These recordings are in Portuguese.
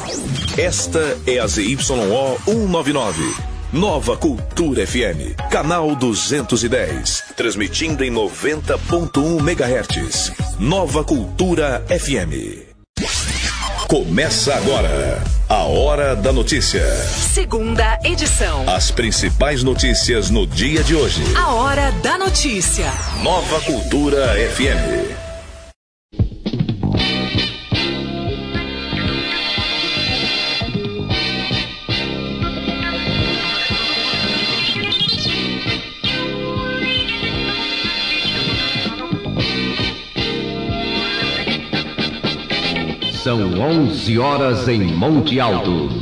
Esta é a ZYO 199. Nova Cultura FM, canal 210, transmitindo em 90.1 MHz. Nova Cultura FM. Começa agora a Hora da Notícia. Segunda edição. As principais notícias no dia de hoje. A Hora da Notícia. Nova Cultura FM. São 11 horas em Monte Alto.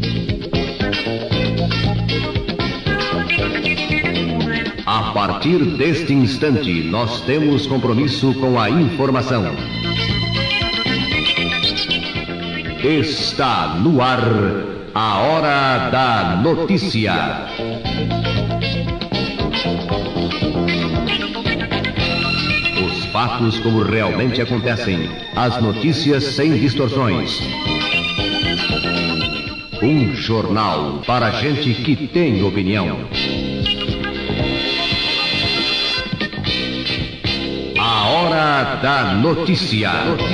A partir deste instante, nós temos compromisso com a informação. Está no ar a Hora da Notícia. Fatos como realmente acontecem. As notícias sem distorções. Um jornal para gente que tem opinião. A Hora da Notícia.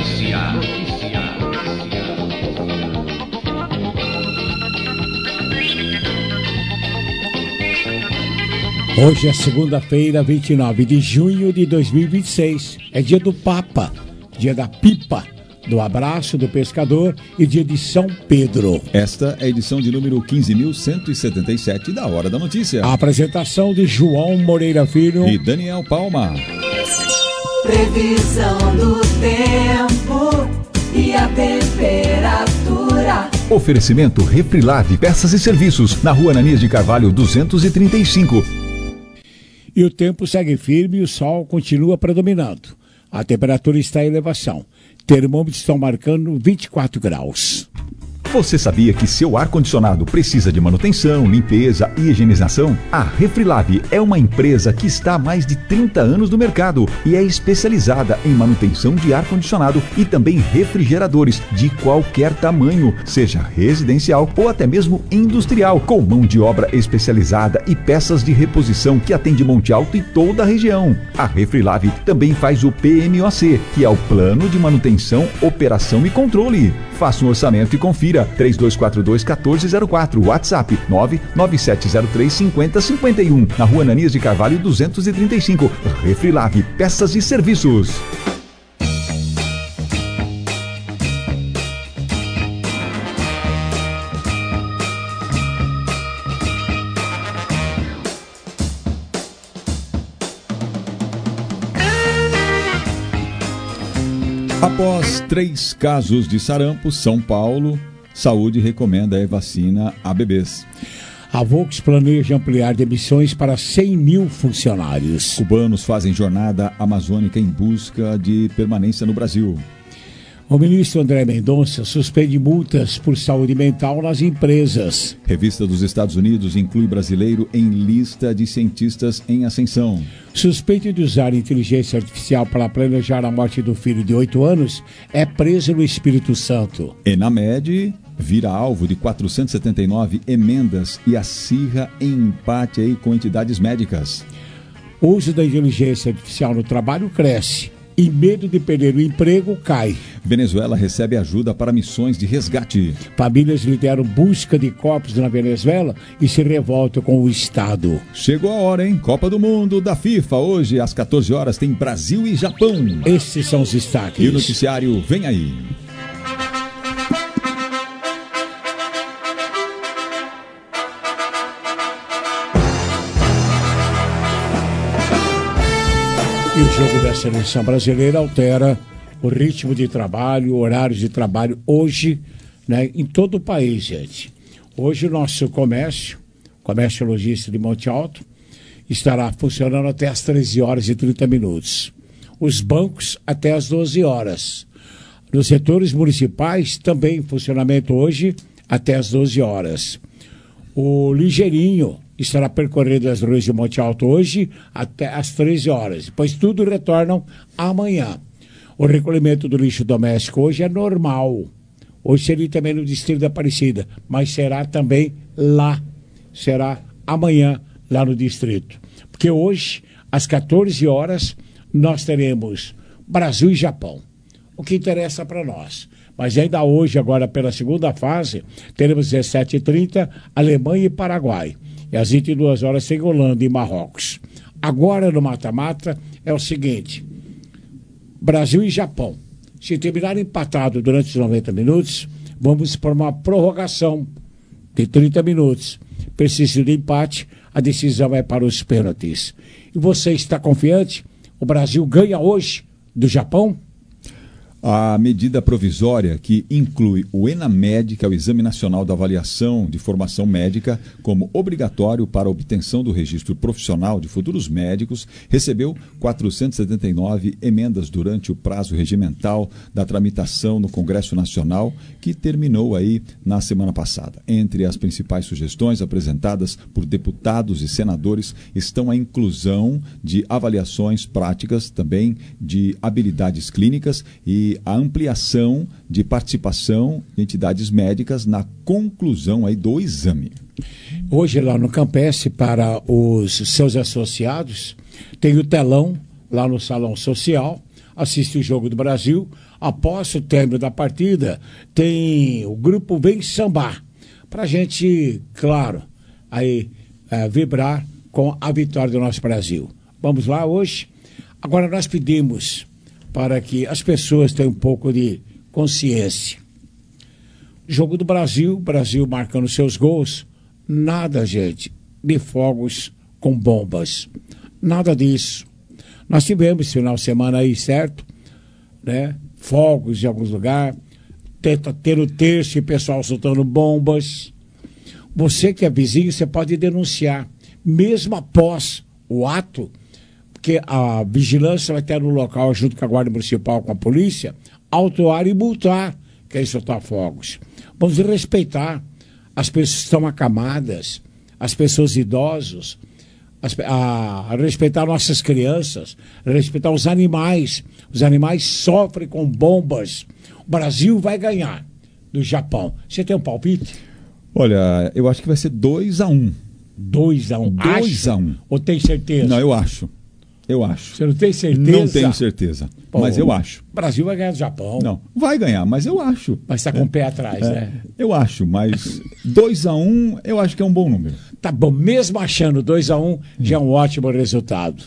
Hoje é segunda-feira, 29 de junho de 2026. É dia do Papa, dia da pipa, do abraço do pescador e dia de São Pedro. Esta é a edição de número 15.177 da Hora da Notícia. A apresentação de João Moreira Filho e Daniel Palma. Previsão do tempo e a temperatura. Oferecimento Refrilave, peças e serviços, na Rua Ananias de Carvalho 235. E o tempo segue firme e o sol continua predominando. A temperatura está em elevação. Termômetros estão marcando 24 graus. Você sabia que seu ar-condicionado precisa de manutenção, limpeza e higienização? A Refrilave é uma empresa que está há mais de 30 anos no mercado e é especializada em manutenção de ar-condicionado e também refrigeradores de qualquer tamanho, seja residencial ou até mesmo industrial, com mão de obra especializada e peças de reposição que atende Monte Alto e toda a região. A Refrilave também faz o PMOC, que é o Plano de Manutenção, Operação e Controle. Faça um orçamento e confira. 3242-1404, WhatsApp 99703-5051, na Rua Ananias de Carvalho 235. Refrilave, peças e serviços. Após 3 casos de sarampo, São Paulo, Saúde recomenda a vacina a bebês. A Volks planeja ampliar demissões para 100 mil funcionários. Cubanos fazem jornada amazônica em busca de permanência no Brasil. O ministro André Mendonça suspende multas por saúde mental nas empresas. Revista dos Estados Unidos inclui brasileiro em lista de cientistas em ascensão. Suspeito de usar inteligência artificial para planejar a morte do filho de 8 anos é preso no Espírito Santo. Enamed vira alvo de 479 emendas e acirra em empate aí com entidades médicas. O uso da inteligência artificial no trabalho cresce e medo de perder o emprego cai. Venezuela recebe ajuda para missões de resgate. Famílias lideram busca de corpos na Venezuela e se revoltam com o Estado. Chegou a hora, hein? Copa do Mundo da FIFA. Hoje, às 14 horas, tem Brasil e Japão. Esses são os destaques. E o noticiário vem aí. E o jogo da seleção brasileira altera o ritmo de trabalho, horários de trabalho hoje, né, em todo o país, gente. Hoje o nosso comércio logístico de Monte Alto, estará funcionando até às 13 horas e 30 minutos. Os bancos até às 12 horas. Nos setores municipais também em funcionamento hoje até às 12 horas. O Ligeirinho estará percorrendo as ruas de Monte Alto hoje até às 13 horas. Depois tudo retornam amanhã. O recolhimento do lixo doméstico hoje é normal. Hoje seria também no Distrito da Aparecida, mas será também lá. Será amanhã lá no Distrito. Porque hoje, às 14 horas, nós teremos Brasil e Japão. O que interessa para nós. Mas ainda hoje, agora pela segunda fase, teremos 17h30, Alemanha e Paraguai. E às 22 horas tem Holanda e Marrocos. Agora no mata-mata é o seguinte: Brasil e Japão. Se terminar empatado durante os 90 minutos, vamos para uma prorrogação de 30 minutos. Persiste de empate, a decisão é para os pênaltis. E você está confiante? O Brasil ganha hoje do Japão? A medida provisória que inclui o ENAMED, que é o Exame Nacional da Avaliação de Formação Médica, como obrigatório para a obtenção do registro profissional de futuros médicos, recebeu 479 emendas durante o prazo regimental da tramitação no Congresso Nacional, que terminou aí na semana passada. Entre as principais sugestões apresentadas por deputados e senadores estão a inclusão de avaliações práticas, também de habilidades clínicas e a ampliação de participação de entidades médicas na conclusão aí do exame. Hoje lá no Campestre, para os seus associados, tem o telão lá no Salão Social, assiste o Jogo do Brasil. Após o término da partida, tem o grupo Vem Sambar, para a gente, claro, aí vibrar com a vitória do nosso Brasil. Vamos lá hoje? Agora nós pedimos para que as pessoas tenham um pouco de consciência. Jogo do Brasil, Brasil marcando seus gols, nada, gente, de fogos com bombas. Nada disso. Nós tivemos final de semana aí, certo? Né? Fogos em alguns lugares, ter o terço e pessoal soltando bombas. Você que é vizinho, você pode denunciar, mesmo após o ato, porque a vigilância vai ter no local, junto com a Guarda Municipal, com a polícia, autuar e multar quem soltar fogos. Vamos respeitar as pessoas que estão acamadas, as pessoas idosas, a respeitar nossas crianças, a respeitar os animais. Os animais sofrem com bombas. O Brasil vai ganhar do Japão. Você tem um palpite? Olha, eu acho que vai ser 2-1. 2-1. 2-1. Ou tem certeza? Não, eu acho. Eu acho. Você não tem certeza? Não tenho certeza, mas eu acho. O Brasil vai ganhar do Japão. Não, vai ganhar, mas eu acho. Mas está com o pé atrás, né? Eu acho, mas 2-1 eu acho que é um bom número. Tá bom, mesmo achando 2-1, já é um ótimo resultado.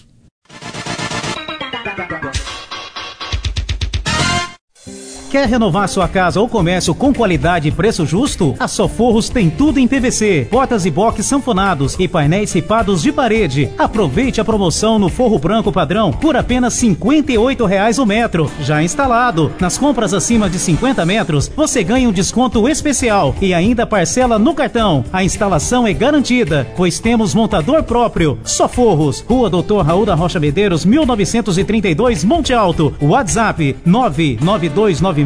Quer renovar sua casa ou comércio com qualidade e preço justo? A Soforros tem tudo em PVC, portas e box sanfonados e painéis ripados de parede. Aproveite a promoção no forro branco padrão por apenas R$ 58,00 o metro, já instalado. Nas compras acima de 50 metros, você ganha um desconto especial e ainda parcela no cartão. A instalação é garantida, pois temos montador próprio. Soforros, Rua Doutor Raul da Rocha Medeiros, 1932, Monte Alto. WhatsApp 992969594.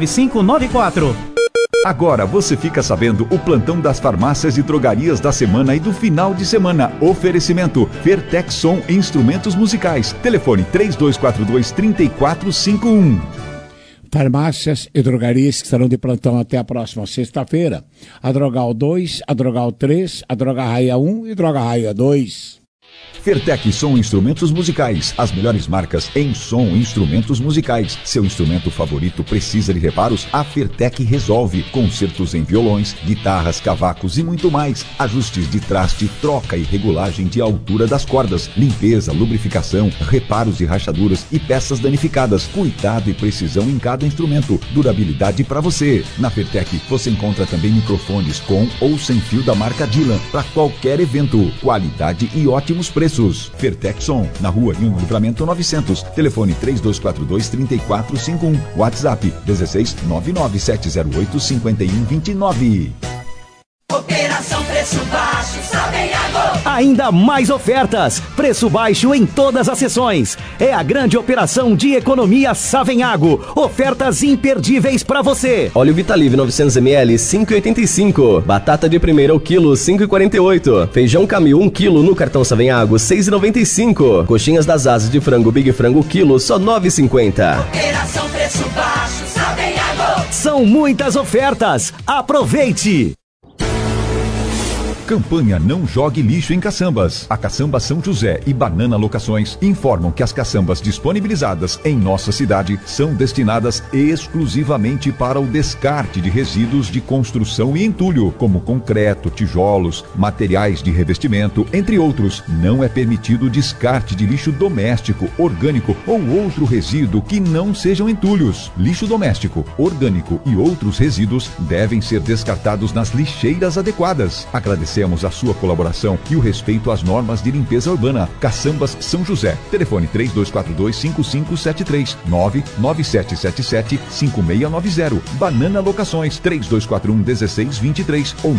Agora você fica sabendo o plantão das farmácias e drogarias da semana e do final de semana. Oferecimento Fertexson Instrumentos Musicais. Telefone 3242-3451. Farmácias e drogarias que estarão de plantão até a próxima sexta-feira. A Drogal 2, a Drogal 3, a Droga Raia 1 e Droga Raia 2. Fertec Som Instrumentos Musicais, as melhores marcas em som e instrumentos musicais. Seu instrumento favorito precisa de reparos? A Fertec resolve. Concertos em violões, guitarras, cavacos e muito mais. Ajustes de traste, troca e regulagem de altura das cordas, limpeza, lubrificação, reparos de rachaduras e peças danificadas. Cuidado e precisão em cada instrumento. Durabilidade para você. Na Fertec você encontra também microfones com ou sem fio da marca Dylan para qualquer evento. Qualidade e ótimos preços. Fertexson, na Rua Rio Livramento 900. Telefone 3242-3451. WhatsApp 16997085129. Operação Preço Baixo, Savenhago. Ainda mais ofertas, preço baixo em todas as sessões. É a grande operação de economia Savenhago. Ofertas imperdíveis para você. Óleo Vitalive 900ml 5,85. Batata de primeira o quilo 5,48. Feijão Camil 1 quilo no cartão Savenhago 6,95. Coxinhas das asas de frango Big Frango quilo só 9,50. Operação Preço Baixo, Savenhago. São muitas ofertas. Aproveite! Campanha Não Jogue Lixo em Caçambas. A Caçamba São José e Banana Locações informam que as caçambas disponibilizadas em nossa cidade são destinadas exclusivamente para o descarte de resíduos de construção e entulho, como concreto, tijolos, materiais de revestimento, entre outros. Não é permitido o descarte de lixo doméstico, orgânico ou outro resíduo que não sejam entulhos. Lixo doméstico, orgânico e outros resíduos devem ser descartados nas lixeiras adequadas. Agradecemos a sua colaboração e o respeito às normas de limpeza urbana. Caçambas São José. Telefone 3242-5573, 99777-5690. Banana Locações 3241-1623 ou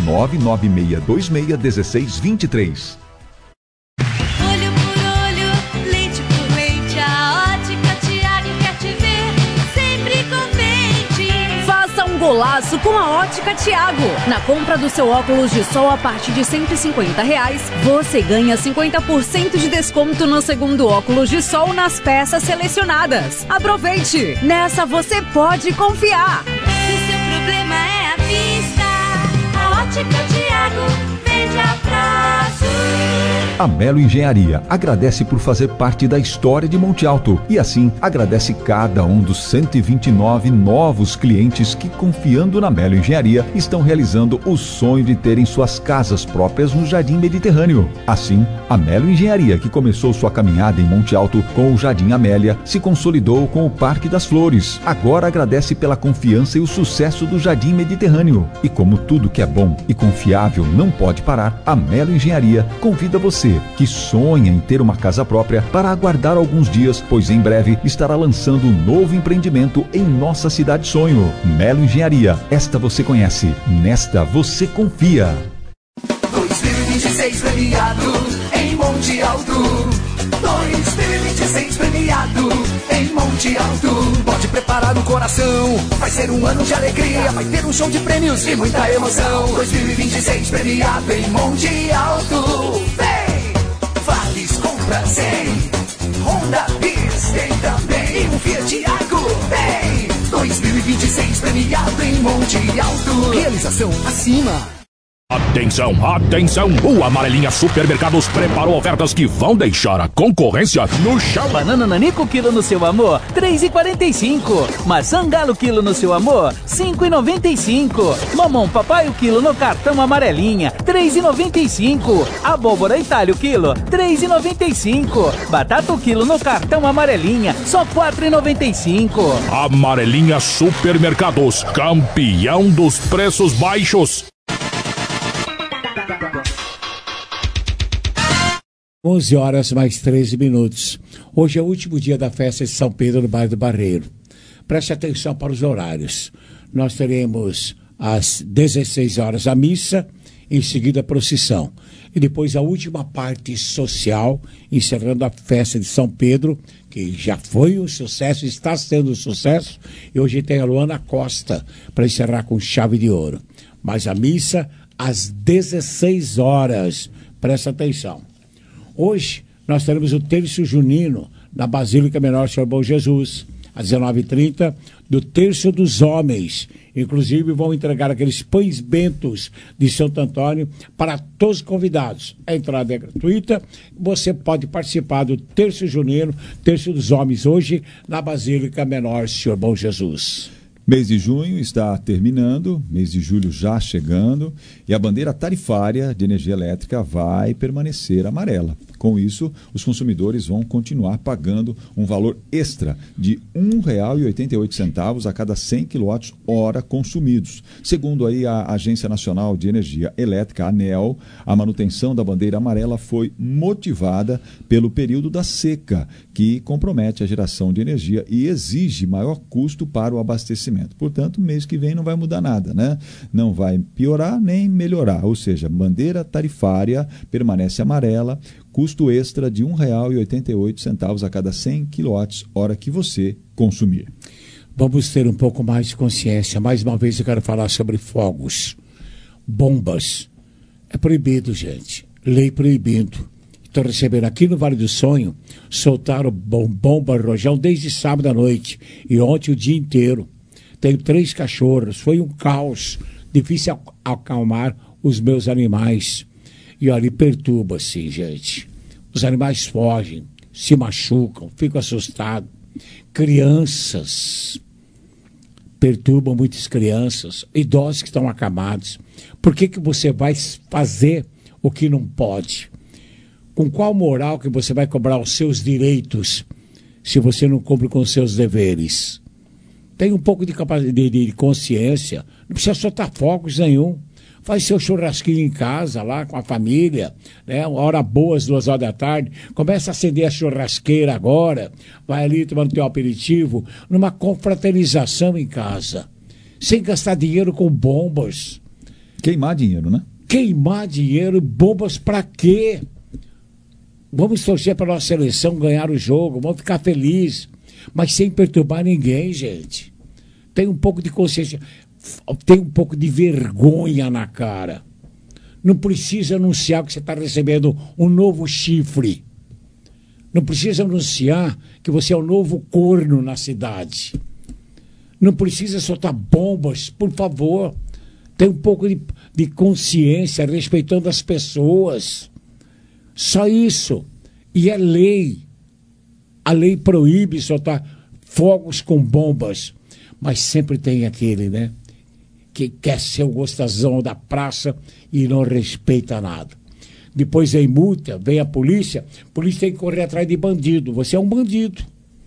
99626-1623. Olho por olho, lente por lente, a Ótica Thiago quer te ver sempre contente. Faça um golaço com a Ótica Thiago. Na compra do seu óculos de sol a partir de R$150, você ganha 50% de desconto no segundo óculos de sol nas peças selecionadas. Aproveite! Nessa você pode confiar. Se seu problema é a vista, a Ótica Thiago vende a prazo. A Melo Engenharia agradece por fazer parte da história de Monte Alto e assim agradece cada um dos 129 novos clientes que, confiando na Melo Engenharia, estão realizando o sonho de terem suas casas próprias no Jardim Mediterrâneo. Assim, a Melo Engenharia, que começou sua caminhada em Monte Alto com o Jardim Amélia, se consolidou com o Parque das Flores. Agora agradece pela confiança e o sucesso do Jardim Mediterrâneo. E como tudo que é bom e confiável não pode parar, a Melo Engenharia convida você que sonha em ter uma casa própria para aguardar alguns dias, pois em breve estará lançando um novo empreendimento em nossa cidade sonho. Melo Engenharia, esta você conhece, nesta você confia. 2026 premiado em Monte Alto. 2026 premiado em Monte Alto. Pode preparar o coração, vai ser um ano de alegria, vai ter um show de prêmios e muita emoção. 2026 premiado em Monte Alto. Vem! Vales compra 100. Honda Bis tem também. E um Fiat Argo tem. 2026 premiado em Monte Alto. Realização acima. Atenção, atenção! O Amarelinha Supermercados preparou ofertas que vão deixar a concorrência no chão. Banana Nanico quilo no seu amor, R$3,45. Maçã Galo quilo no seu amor, R$5,95. Mamão Papai o quilo no cartão Amarelinha, R$3,95. Abóbora Itália o quilo, R$3,95. Batata o quilo no cartão Amarelinha, só R$4,95. Amarelinha Supermercados, campeão dos preços baixos. 11 horas mais 13 minutos. Hoje é o último dia da festa de São Pedro no bairro do Barreiro. Preste atenção para os horários. Nós teremos às 16 horas a missa, em seguida a procissão. E depois a última parte social, encerrando a festa de São Pedro, que já foi um sucesso, está sendo um sucesso. E hoje tem a Luana Costa para encerrar com chave de ouro. Mas a missa às 16 horas. Presta atenção. Hoje nós teremos o terço junino na Basílica Menor Senhor Bom Jesus, às 19h30, do Terço dos Homens. Inclusive vão entregar aqueles pães bentos de Santo Antônio para todos os convidados. A entrada é gratuita, você pode participar do Terço junino, Terço dos Homens, hoje na Basílica Menor Senhor Bom Jesus. Mês de junho está terminando, mês de julho já chegando e a bandeira tarifária de energia elétrica vai permanecer amarela. Com isso, os consumidores vão continuar pagando um valor extra de R$ 1,88 a cada 100 kWh consumidos. Segundo aí a Agência Nacional de Energia Elétrica, a ANEEL, a manutenção da bandeira amarela foi motivada pelo período da seca, que compromete a geração de energia e exige maior custo para o abastecimento. Portanto, mês que vem não vai mudar nada, né? Não vai piorar nem melhorar, ou seja, bandeira tarifária permanece amarela, custo extra de R$ 1,88 a cada 100 kWh que você consumir. Vamos ter um pouco mais de consciência. Mais uma vez eu quero falar sobre fogos, bombas. É proibido, gente. Lei proibindo. Estou recebendo aqui no Vale do Sonho, soltaram bomba rojão desde sábado à noite e ontem o dia inteiro. tenho 3 cachorros, foi um caos, difícil acalmar os meus animais. E ali perturba, assim, gente. Os animais fogem, se machucam, ficam assustados. Crianças, perturbam muitas crianças, idosos que estão acamados. Por que você vai fazer o que não pode? Com qual moral que você vai cobrar os seus direitos se você não cumpre com os seus deveres? Tem um pouco de consciência, não precisa soltar fogos nenhum. Faz seu churrasquinho em casa, lá com a família, né? Uma hora boa, 2 horas da tarde. Começa a acender a churrasqueira agora. Vai ali tomando teu aperitivo, numa confraternização em casa. Sem gastar dinheiro com bombas. Queimar dinheiro, né? Queimar dinheiro, bombas pra quê? Vamos torcer para a nossa seleção ganhar o jogo, vamos ficar felizes, mas sem perturbar ninguém, gente. Tem um pouco de consciência. Tem um pouco de vergonha na cara. Não precisa anunciar que você está recebendo um novo chifre. Não precisa anunciar que você é o novo corno na cidade. Não precisa soltar bombas, por favor. Tem um pouco de consciência, respeitando as pessoas. Só isso. E é lei. A lei proíbe soltar fogos com bombas. Mas sempre tem aquele, né? Que quer ser o gostosão da praça e não respeita nada. Depois vem multa, vem a polícia tem que correr atrás de bandido. Você é um bandido.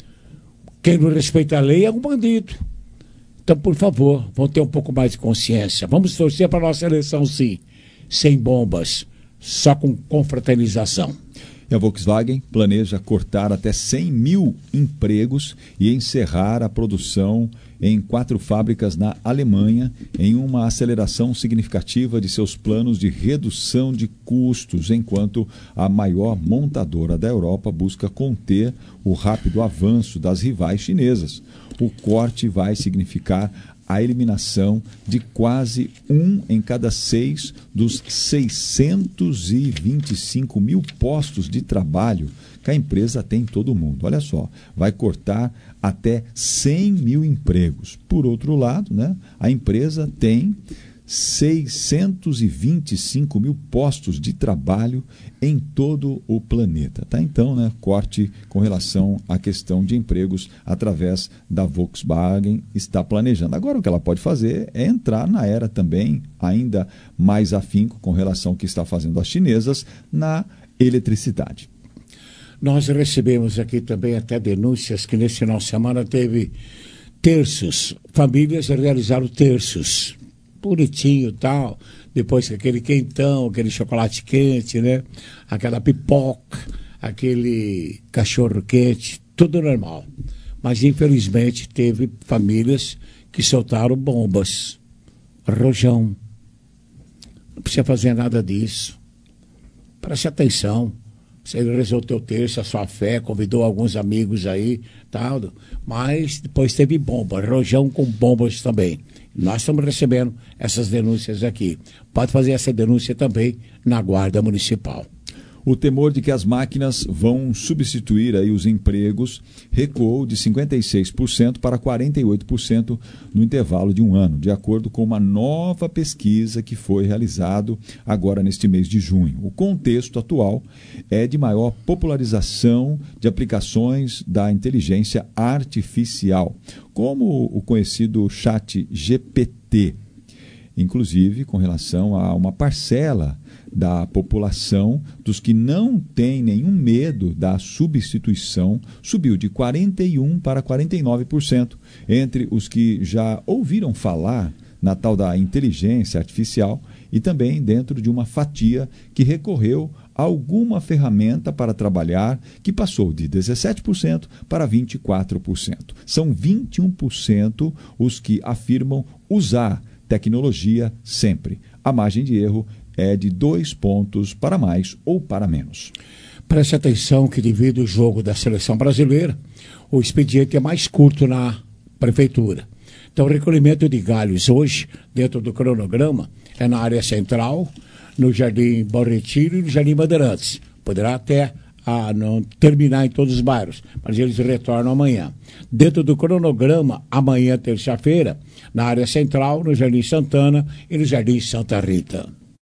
Quem não respeita a lei é um bandido. Então, por favor, vamos ter um pouco mais de consciência. Vamos torcer para a nossa eleição, sim. Sem bombas, só com confraternização. E a Volkswagen planeja cortar até 100 mil empregos e encerrar a produção em 4 fábricas na Alemanha, em uma aceleração significativa de seus planos de redução de custos, enquanto a maior montadora da Europa busca conter o rápido avanço das rivais chinesas. O corte vai significar a eliminação de quase 1 em cada 6 dos 625 mil postos de trabalho que a empresa tem em todo o mundo. Olha só, vai cortar até 100 mil empregos. Por outro lado, né, a empresa tem 625 mil postos de trabalho em todo o planeta. Tá? Então, né, corte com relação à questão de empregos através da Volkswagen está planejando. Agora, o que ela pode fazer é entrar na era também, ainda mais afinco com relação ao que está fazendo as chinesas na eletricidade. Nós recebemos aqui também até denúncias que nesse final de semana teve terços, famílias realizaram terços. Bonitinho e tal, depois aquele quentão, aquele chocolate quente, né? Aquela pipoca, aquele cachorro quente, tudo normal. Mas infelizmente teve famílias que soltaram bombas, rojão. Não precisa fazer nada disso. Preste atenção. Você rezou o teu terço, a sua fé, convidou alguns amigos aí, tal, mas depois teve bomba, rojão com bombas também. Nós estamos recebendo essas denúncias aqui. Pode fazer essa denúncia também na Guarda Municipal. O temor de que as máquinas vão substituir aí os empregos recuou de 56% para 48% no intervalo de um ano, de acordo com uma nova pesquisa que foi realizada agora neste mês de junho. O contexto atual é de maior popularização de aplicações da inteligência artificial, como o conhecido ChatGPT, inclusive com relação a uma parcela da população dos que não têm nenhum medo da substituição, subiu de 41% para 49%. Entre os que já ouviram falar na tal da inteligência artificial e também dentro de uma fatia que recorreu a alguma ferramenta para trabalhar, que passou de 17% para 24%. São 21% os que afirmam usar tecnologia sempre. A margem de erro é de 2 pontos para mais ou para menos. Preste atenção que devido ao jogo da seleção brasileira, o expediente é mais curto na prefeitura. Então o recolhimento de galhos hoje, dentro do cronograma, é na área central, no Jardim Bom Retiro e no Jardim Bandeirantes. Poderá até a não terminar em todos os bairros, mas eles retornam amanhã. Dentro do cronograma, amanhã, terça-feira, na área central, no Jardim Santana e no Jardim Santa Rita.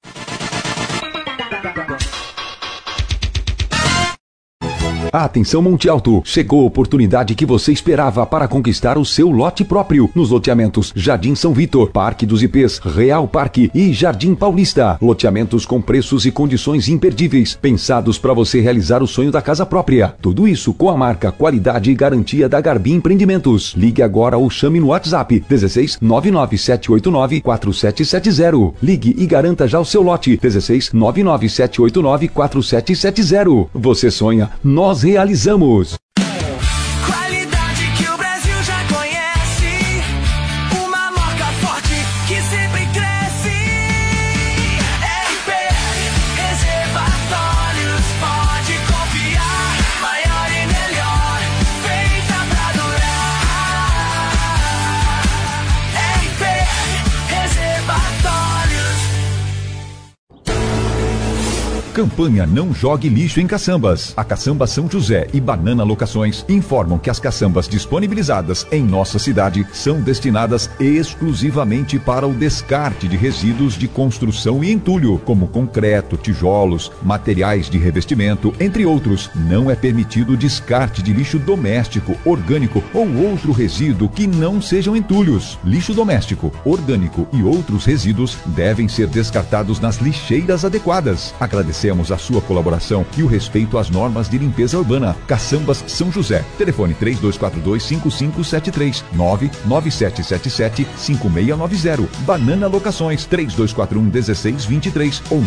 Atenção Monte Alto, chegou a oportunidade que você esperava para conquistar o seu lote próprio nos loteamentos Jardim São Vitor, Parque dos Ipês, Real Parque e Jardim Paulista. Loteamentos com preços e condições imperdíveis, pensados para você realizar o sonho da casa própria. Tudo isso com a marca, qualidade e garantia da Garbim Empreendimentos. Ligue agora ou chame no WhatsApp 16 99789 4770. Ligue e garanta já o seu lote 16 99789 4770. Você sonha, nós realizamos. Qualidade que o Brasil já conhece, uma marca forte que sempre cresce. RP Reservatórios, pode confiar, maior e melhor, feita pra durar. RP Reservatórios. Campanha Não Jogue Lixo em Caçambas. A Caçamba São José e Banana Locações informam que as caçambas disponibilizadas em nossa cidade são destinadas exclusivamente para o descarte de resíduos de construção e entulho, como concreto, tijolos, materiais de revestimento, entre outros. Não é permitido o descarte de lixo doméstico, orgânico ou outro resíduo que não sejam entulhos. Lixo doméstico, orgânico e outros resíduos devem ser descartados nas lixeiras adequadas. Agradecemos a sua colaboração e o respeito às normas de limpeza urbana. Caçambas São José. Telefone 3242-5573, 99777-5690. Banana Locações 3241-1623 ou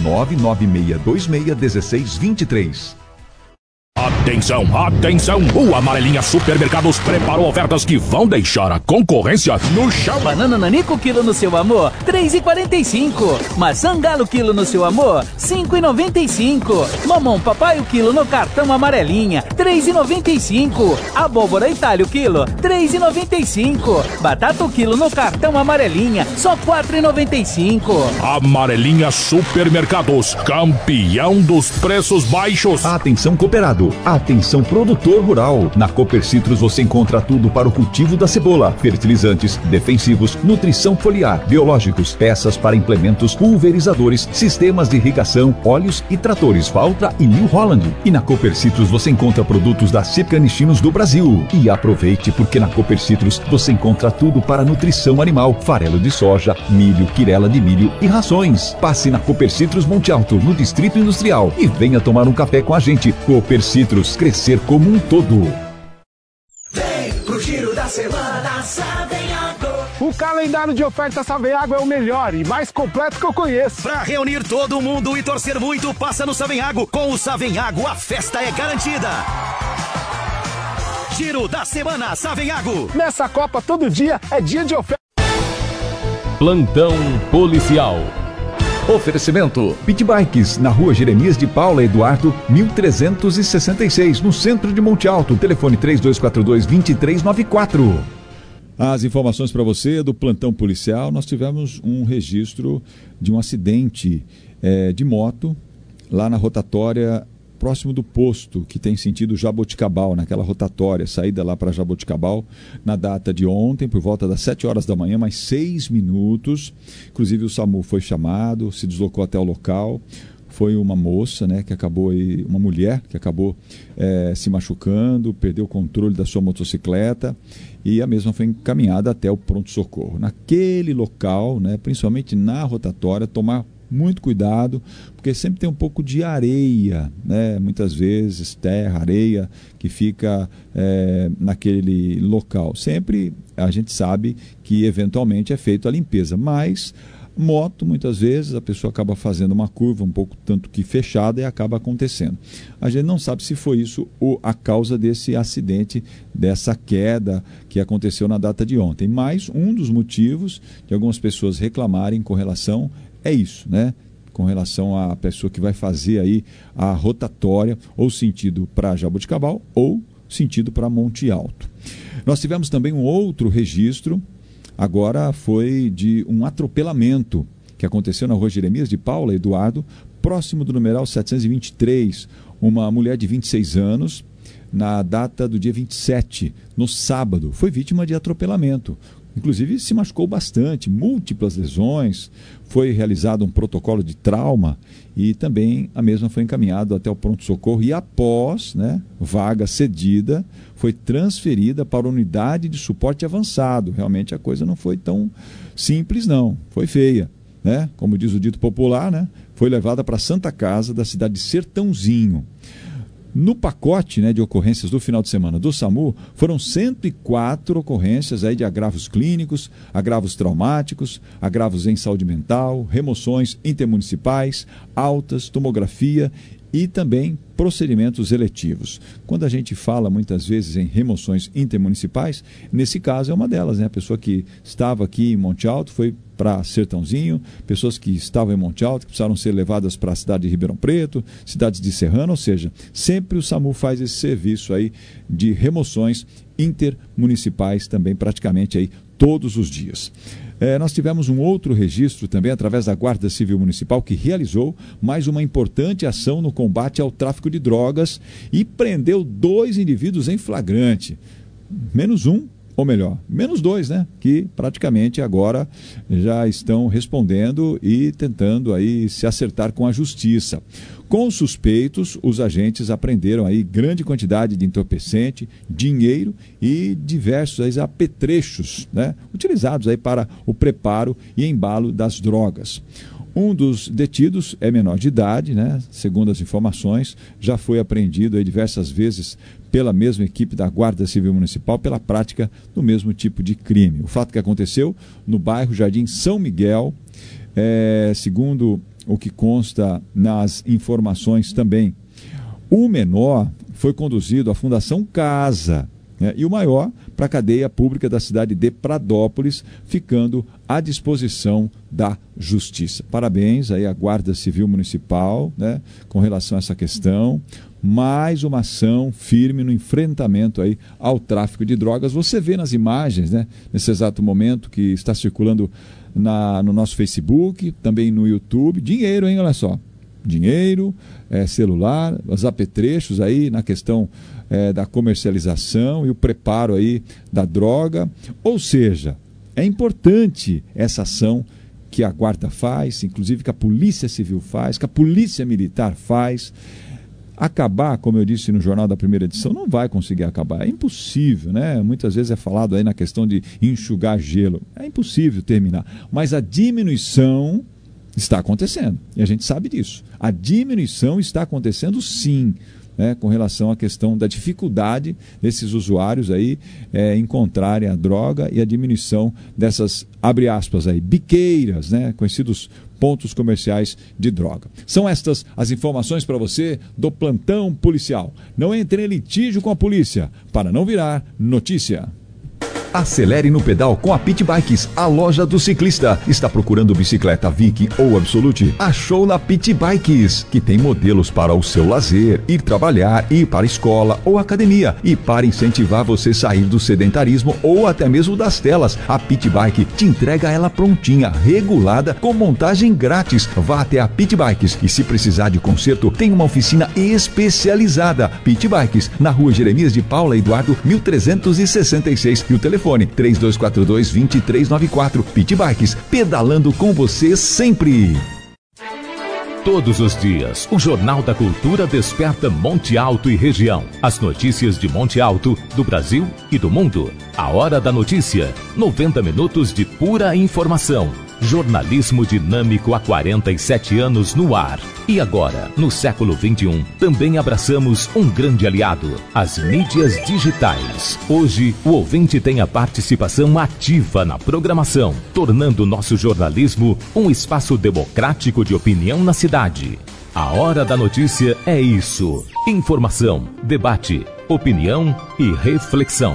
99626-1623. Atenção, atenção! O Amarelinha Supermercados preparou ofertas que vão deixar a concorrência no chão. Banana Nanico quilo no seu amor, 3,45. Maçã Galo quilo no seu amor, 5,95. Mamão Papai o quilo no cartão Amarelinha, 3,95. Abóbora Itália o quilo, 3,95. Batata o quilo no cartão Amarelinha, só 4,95. Amarelinha Supermercados, campeão dos preços baixos. Atenção cooperado, atenção produtor rural. Na Cooper Citrus você encontra tudo para o cultivo da cebola: fertilizantes, defensivos, nutrição foliar, biológicos, peças para implementos, pulverizadores, sistemas de irrigação, óleos e tratores Valtra e New Holland. E na Cooper Citrus você encontra produtos da Cipcanichinos do Brasil. E aproveite, porque na Cooper Citrus você encontra tudo para nutrição animal: farelo de soja, milho, quirela de milho e rações. Passe na Cooper Citrus Monte Alto, no Distrito Industrial, e venha tomar um café com a gente. Cooper Citrus, crescer como um todo. Vem pro giro da semana Savenhago. O calendário de ofertas Savenhago é o melhor e mais completo que eu conheço. Pra reunir todo mundo e torcer muito, passa no Savenhago. Com o Savenhago, a festa é garantida. Giro da semana Savenhago. Nessa Copa, todo dia é dia de oferta. Plantão Policial. Oferecimento Pit Bikes, na rua Jeremias de Paula Eduardo, 1366, no centro de Monte Alto. Telefone 3242-2394. As informações para você do plantão policial. Nós tivemos um registro de um acidente de moto lá na rotatória próximo do posto, que tem sentido Jaboticabal, naquela rotatória, saída lá para Jaboticabal, na data de ontem, por volta das 7 horas da manhã, mais 6 minutos. Inclusive o SAMU foi chamado, se deslocou até o local. Foi uma moça, né, que acabou aí, uma mulher que acabou se machucando, perdeu o controle da sua motocicleta e a mesma foi encaminhada até o pronto-socorro. Naquele local, né, principalmente na rotatória, tomar muito cuidado, porque sempre tem um pouco de areia, né? Muitas vezes terra, areia que fica naquele local. Sempre a gente sabe que eventualmente é feita a limpeza, mas moto, muitas vezes a pessoa acaba fazendo uma curva um pouco tanto que fechada e acaba acontecendo. A gente não sabe se foi isso a causa desse acidente, dessa queda que aconteceu na data de ontem, mas um dos motivos de algumas pessoas reclamarem com relação é isso, né? Com relação à pessoa que vai fazer aí a rotatória, ou sentido para Jaboticabal, ou sentido para Monte Alto. Nós tivemos também um outro registro, agora foi de um atropelamento que aconteceu na rua Jeremias de Paula, Eduardo, próximo do numeral 723, uma mulher de 26 anos, na data do dia 27, no sábado, foi vítima de atropelamento. Inclusive se machucou bastante, múltiplas lesões, foi realizado um protocolo de trauma e também a mesma foi encaminhada até o pronto-socorro e após, vaga cedida, foi transferida para a unidade de suporte avançado. Realmente a coisa não foi tão simples não, foi feia. Como diz o dito popular, foi levada para a Santa Casa da cidade de Sertãozinho. No pacote de ocorrências do final de semana do SAMU, foram 104 ocorrências aí de agravos clínicos, agravos traumáticos, agravos em saúde mental, remoções intermunicipais, altas, tomografia e também procedimentos eletivos. Quando a gente fala muitas vezes em remoções intermunicipais, nesse caso é uma delas, a pessoa que estava aqui em Monte Alto foi para Sertãozinho, pessoas que estavam em Monte Alto, que precisaram ser levadas para a cidade de Ribeirão Preto, cidades de Serrano, ou seja, sempre o SAMU faz esse serviço aí de remoções intermunicipais também praticamente aí todos os dias. Nós tivemos um outro registro também através da Guarda Civil Municipal que realizou mais uma importante ação no combate ao tráfico de drogas e prendeu 2 indivíduos em flagrante. Menos dois, que praticamente agora já estão respondendo e tentando aí se acertar com a justiça. Com os suspeitos, os agentes apreenderam aí grande quantidade de entorpecente, dinheiro e diversos apetrechos, utilizados aí para o preparo e embalo das drogas. Um dos detidos é menor de idade, segundo as informações, já foi apreendido aí diversas vezes pela mesma equipe da Guarda Civil Municipal pela prática do mesmo tipo de crime. O fato que aconteceu no bairro Jardim São Miguel, segundo o que consta nas informações também, o menor foi conduzido à Fundação Casa, e o maior para a cadeia pública da cidade de Pradópolis, ficando à disposição da Justiça. Parabéns aí à Guarda Civil Municipal, com relação a essa questão. Mais uma ação firme no enfrentamento aí ao tráfico de drogas. Você vê nas imagens, nesse exato momento que está circulando no nosso Facebook, também no YouTube, dinheiro, olha só. Dinheiro, celular, os apetrechos aí na questão da comercialização e o preparo aí da droga. Ou seja, é importante essa ação que a Guarda faz, inclusive que a Polícia Civil faz, que a Polícia Militar faz. Acabar, como eu disse no jornal da primeira edição, não vai conseguir acabar, é impossível, Muitas vezes é falado aí na questão de enxugar gelo, é impossível terminar, mas a diminuição está acontecendo, e a gente sabe disso. A diminuição está acontecendo sim, com relação à questão da dificuldade desses usuários aí encontrarem a droga e a diminuição dessas, abre aspas aí, biqueiras, conhecidos pontos comerciais de droga. São estas as informações para você do Plantão Policial. Não entre em litígio com a polícia para não virar notícia. Acelere no pedal com a Pit Bikes, a loja do ciclista. Está procurando bicicleta Viking ou Absolute? Achou na Pit Bikes, que tem modelos para o seu lazer, ir trabalhar, ir para a escola ou academia. E para incentivar você a sair do sedentarismo ou até mesmo das telas, a Pit Bike te entrega ela prontinha, regulada, com montagem grátis. Vá até a Pit Bikes e se precisar de conserto, tem uma oficina especializada. Pit Bikes, na rua Jeremias de Paula, Eduardo, 1366. E o telefone 3242-2394. Pit Bikes, pedalando com você sempre. Todos os dias, o Jornal da Cultura desperta Monte Alto e região. As notícias de Monte Alto, do Brasil e do mundo. A Hora da Notícia. 90 minutos de pura informação. Jornalismo dinâmico há 47 anos no ar. E agora, no século XXI, também abraçamos um grande aliado, as mídias digitais. Hoje, o ouvinte tem a participação ativa na programação, tornando nosso jornalismo um espaço democrático de opinião na cidade. A Hora da Notícia é isso: informação, debate, opinião e reflexão.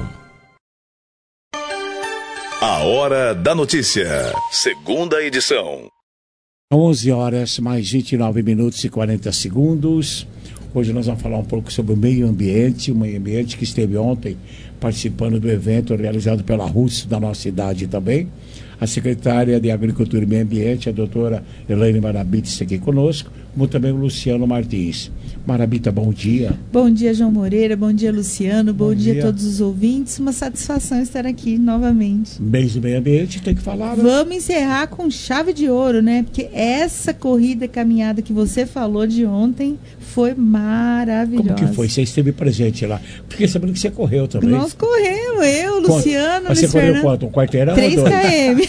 A Hora da Notícia, segunda edição. 11 horas mais 29 minutos e 40 segundos. Hoje nós vamos falar um pouco sobre o meio ambiente que esteve ontem participando do evento realizado pela RUS da nossa cidade também. a secretária de Agricultura e Meio Ambiente, a doutora Elaine Marabita, está aqui conosco, como também o Luciano Martins. Marabita, bom dia. Bom dia, João Moreira, bom dia, Luciano, bom dia a todos os ouvintes. Uma satisfação estar aqui novamente. Mês do Meio Ambiente, tem que falar, né? Vamos encerrar com chave de ouro, né? Porque essa corrida, caminhada que você falou de ontem foi maravilhosa. Como que foi? Você esteve presente lá? Porque sabendo que você correu também. Nós corremos, eu, Luciano, Mas você correu quanto? Um quarteirão? 3 km.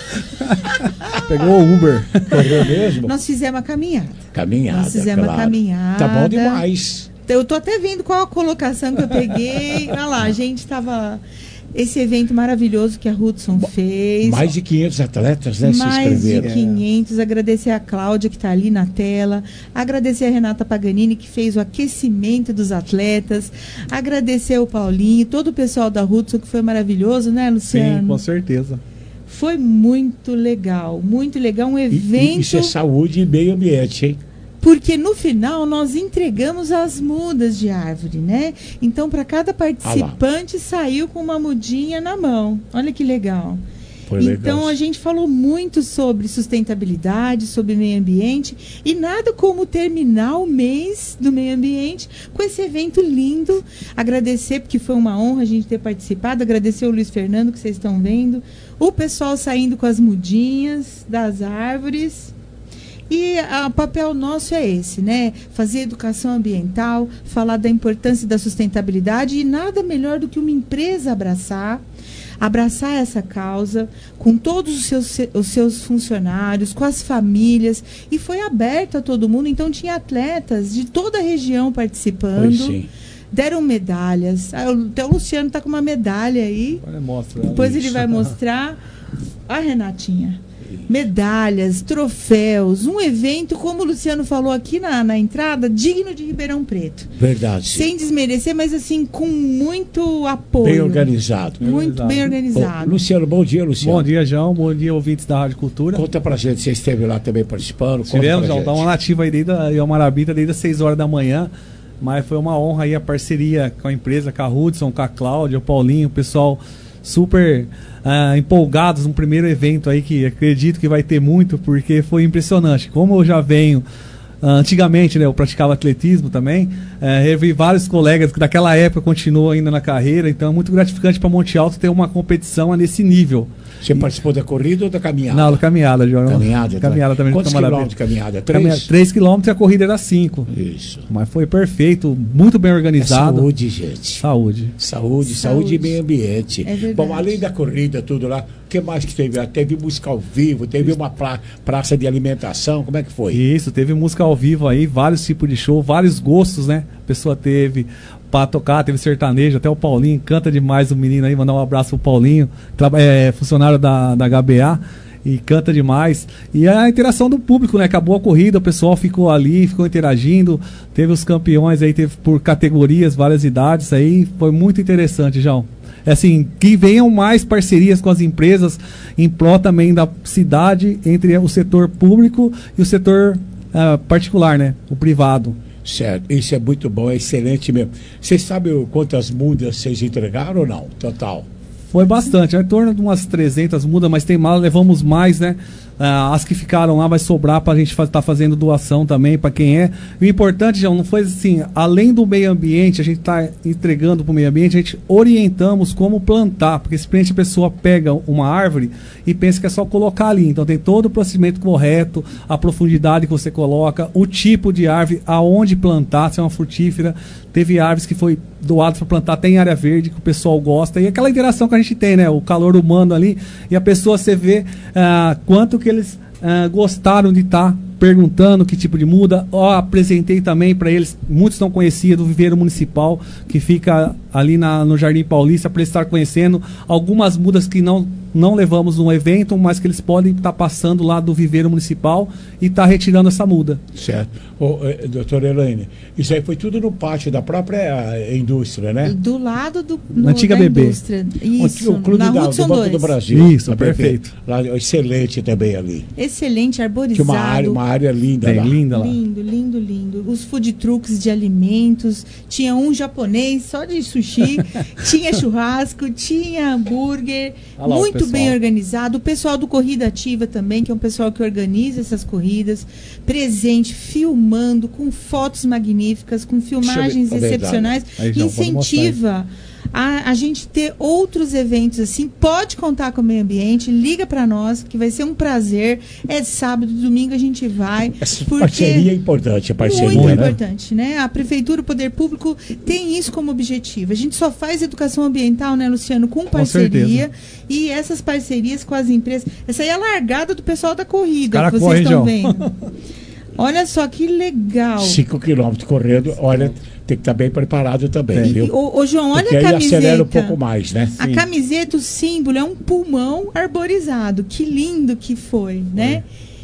Pegou o Uber. Correu mesmo? Nós fizemos a caminhada. Nós fizemos a caminhada. Tá bom demais. Eu tô até vendo qual a colocação que eu peguei. Olha lá, a gente tava... Esse evento maravilhoso que a Hudson fez. Mais de 500 atletas, né, se inscreveram. Mais de 500. Agradecer a Cláudia, que está ali na tela. Agradecer a Renata Paganini, que fez o aquecimento dos atletas. Agradecer o Paulinho, todo o pessoal da Hudson, que foi maravilhoso, né, Luciano? Sim, com certeza. Foi muito legal, um evento... Isso é saúde e meio ambiente, hein? Porque no final nós entregamos as mudas de árvore, né? Então, para cada participante saiu com uma mudinha na mão. Olha que legal. Então, a gente falou muito sobre sustentabilidade, sobre meio ambiente, e nada como terminar o mês do meio ambiente com esse evento lindo. Agradecer, porque foi uma honra a gente ter participado, agradecer o Luiz Fernando, que vocês estão vendo, o pessoal saindo com as mudinhas das árvores. E o papel nosso é esse, né? Fazer educação ambiental, falar da importância da sustentabilidade, e nada melhor do que uma empresa abraçar essa causa com todos os seus funcionários, com as famílias, e foi aberto a todo mundo. Então tinha atletas de toda a região participando. Deram medalhas. Até o Luciano está com uma medalha aí. Depois ele vai mostrar. A Renatinha. Medalhas, troféus, um evento, como o Luciano falou aqui na entrada, digno de Ribeirão Preto. Verdade. Sem desmerecer, mas assim, com muito apoio. Bem organizado. Muito bem organizado. Bom, Luciano, bom dia, Luciano. Bom dia, João. Bom dia, ouvintes da Rádio Cultura. Conta pra gente, você esteve lá também participando. Tivemos, João, tá uma nativa aí desde a Marabita, desde as 6 horas da manhã. Mas foi uma honra aí a parceria com a empresa, com a Hudson, com a Cláudia, o Paulinho, o pessoal super empolgados no primeiro evento aí, que acredito que vai ter muito, porque foi impressionante. Como eu já venho antigamente, né, eu praticava atletismo também, eu vi vários colegas que daquela época continuam ainda na carreira, então é muito gratificante para Monte Alto ter uma competição nesse nível. Você participou da corrida ou da caminhada? Não, da caminhada, João. Caminhada também. Quantos quilômetros de caminhada? 3? 3 quilômetros e a corrida era 5. Isso. Mas foi perfeito, muito bem organizado. Saúde, gente. Saúde e meio ambiente. É verdade. Bom, além da corrida, tudo lá, o que mais que teve? Teve música ao vivo, teve uma praça de alimentação, como é que foi? Isso, teve música ao vivo aí, vários tipos de show, vários gostos, né? A pessoa teve para tocar, teve sertanejo, até o Paulinho, canta demais o menino aí, mandar um abraço pro Paulinho, funcionário da HBA, e canta demais. E a interação do público, né? Acabou a corrida, o pessoal ficou ali, ficou interagindo, teve os campeões aí, teve por categorias, várias idades aí, foi muito interessante, João. Assim, que venham mais parcerias com as empresas em prol também da cidade, entre o setor público e o setor particular, né? O privado. Certo, isso é muito bom, é excelente mesmo. Vocês sabem quantas mudas vocês entregaram ou não? Total? Foi bastante, em torno de umas 300 mudas, mas levamos mais, né? As que ficaram lá vai sobrar para a gente estar fazendo doação também para quem é. O importante, João, não foi assim, além do meio ambiente, a gente está entregando para o meio ambiente, a gente orientamos como plantar, porque simplesmente a pessoa pega uma árvore e pensa que é só colocar ali. Então tem todo o procedimento correto, a profundidade que você coloca, o tipo de árvore, aonde plantar, se é uma frutífera. Teve árvores que foi doadas para plantar até em área verde, que o pessoal gosta, e aquela interação que a gente tem, né? O calor humano ali, e a pessoa, você vê quanto que eles gostaram de estar perguntando que tipo de muda. Apresentei também para eles, muitos não conheciam, do Viveiro Municipal, que fica ali no Jardim Paulista, para eles estar conhecendo algumas mudas que não levamos no evento, mas que eles podem estar passando lá do Viveiro Municipal e estar retirando essa muda. Certo. Doutora Elaine, isso aí foi tudo no pátio da própria indústria, né? Do lado na antiga da BB. Indústria. Isso, o Clube na do Banco do Brasil. Isso, perfeito. Lá, excelente também ali. Excelente, arborizado. Tinha uma área linda lá. Lindo. os food trucks de alimentos, tinha um japonês só de sushi, tinha churrasco, tinha hambúrguer, muito bem organizado. O pessoal do Corrida Ativa também, que é um pessoal que organiza essas corridas, presente, filmando, com fotos magníficas, com filmagens excepcionais, incentiva a gente ter outros eventos assim. Pode contar com o meio ambiente, liga para nós, que vai ser um prazer. É sábado, domingo a gente vai. Essa parceria é importante, a parceria. Muito importante, né? A Prefeitura, o Poder Público tem isso como objetivo. A gente só faz educação ambiental, né, Luciano, com parceria. E essas parcerias com as empresas. Essa aí é a largada do pessoal da corrida, que vocês estão vendo. Olha só que legal. 5 quilômetros correndo, olha, tem que estar bem preparado também, viu? Ô, João, olha porque a camiseta. Aí acelera um pouco mais, né? A camiseta, o símbolo, é um pulmão arborizado. Que lindo que foi, né?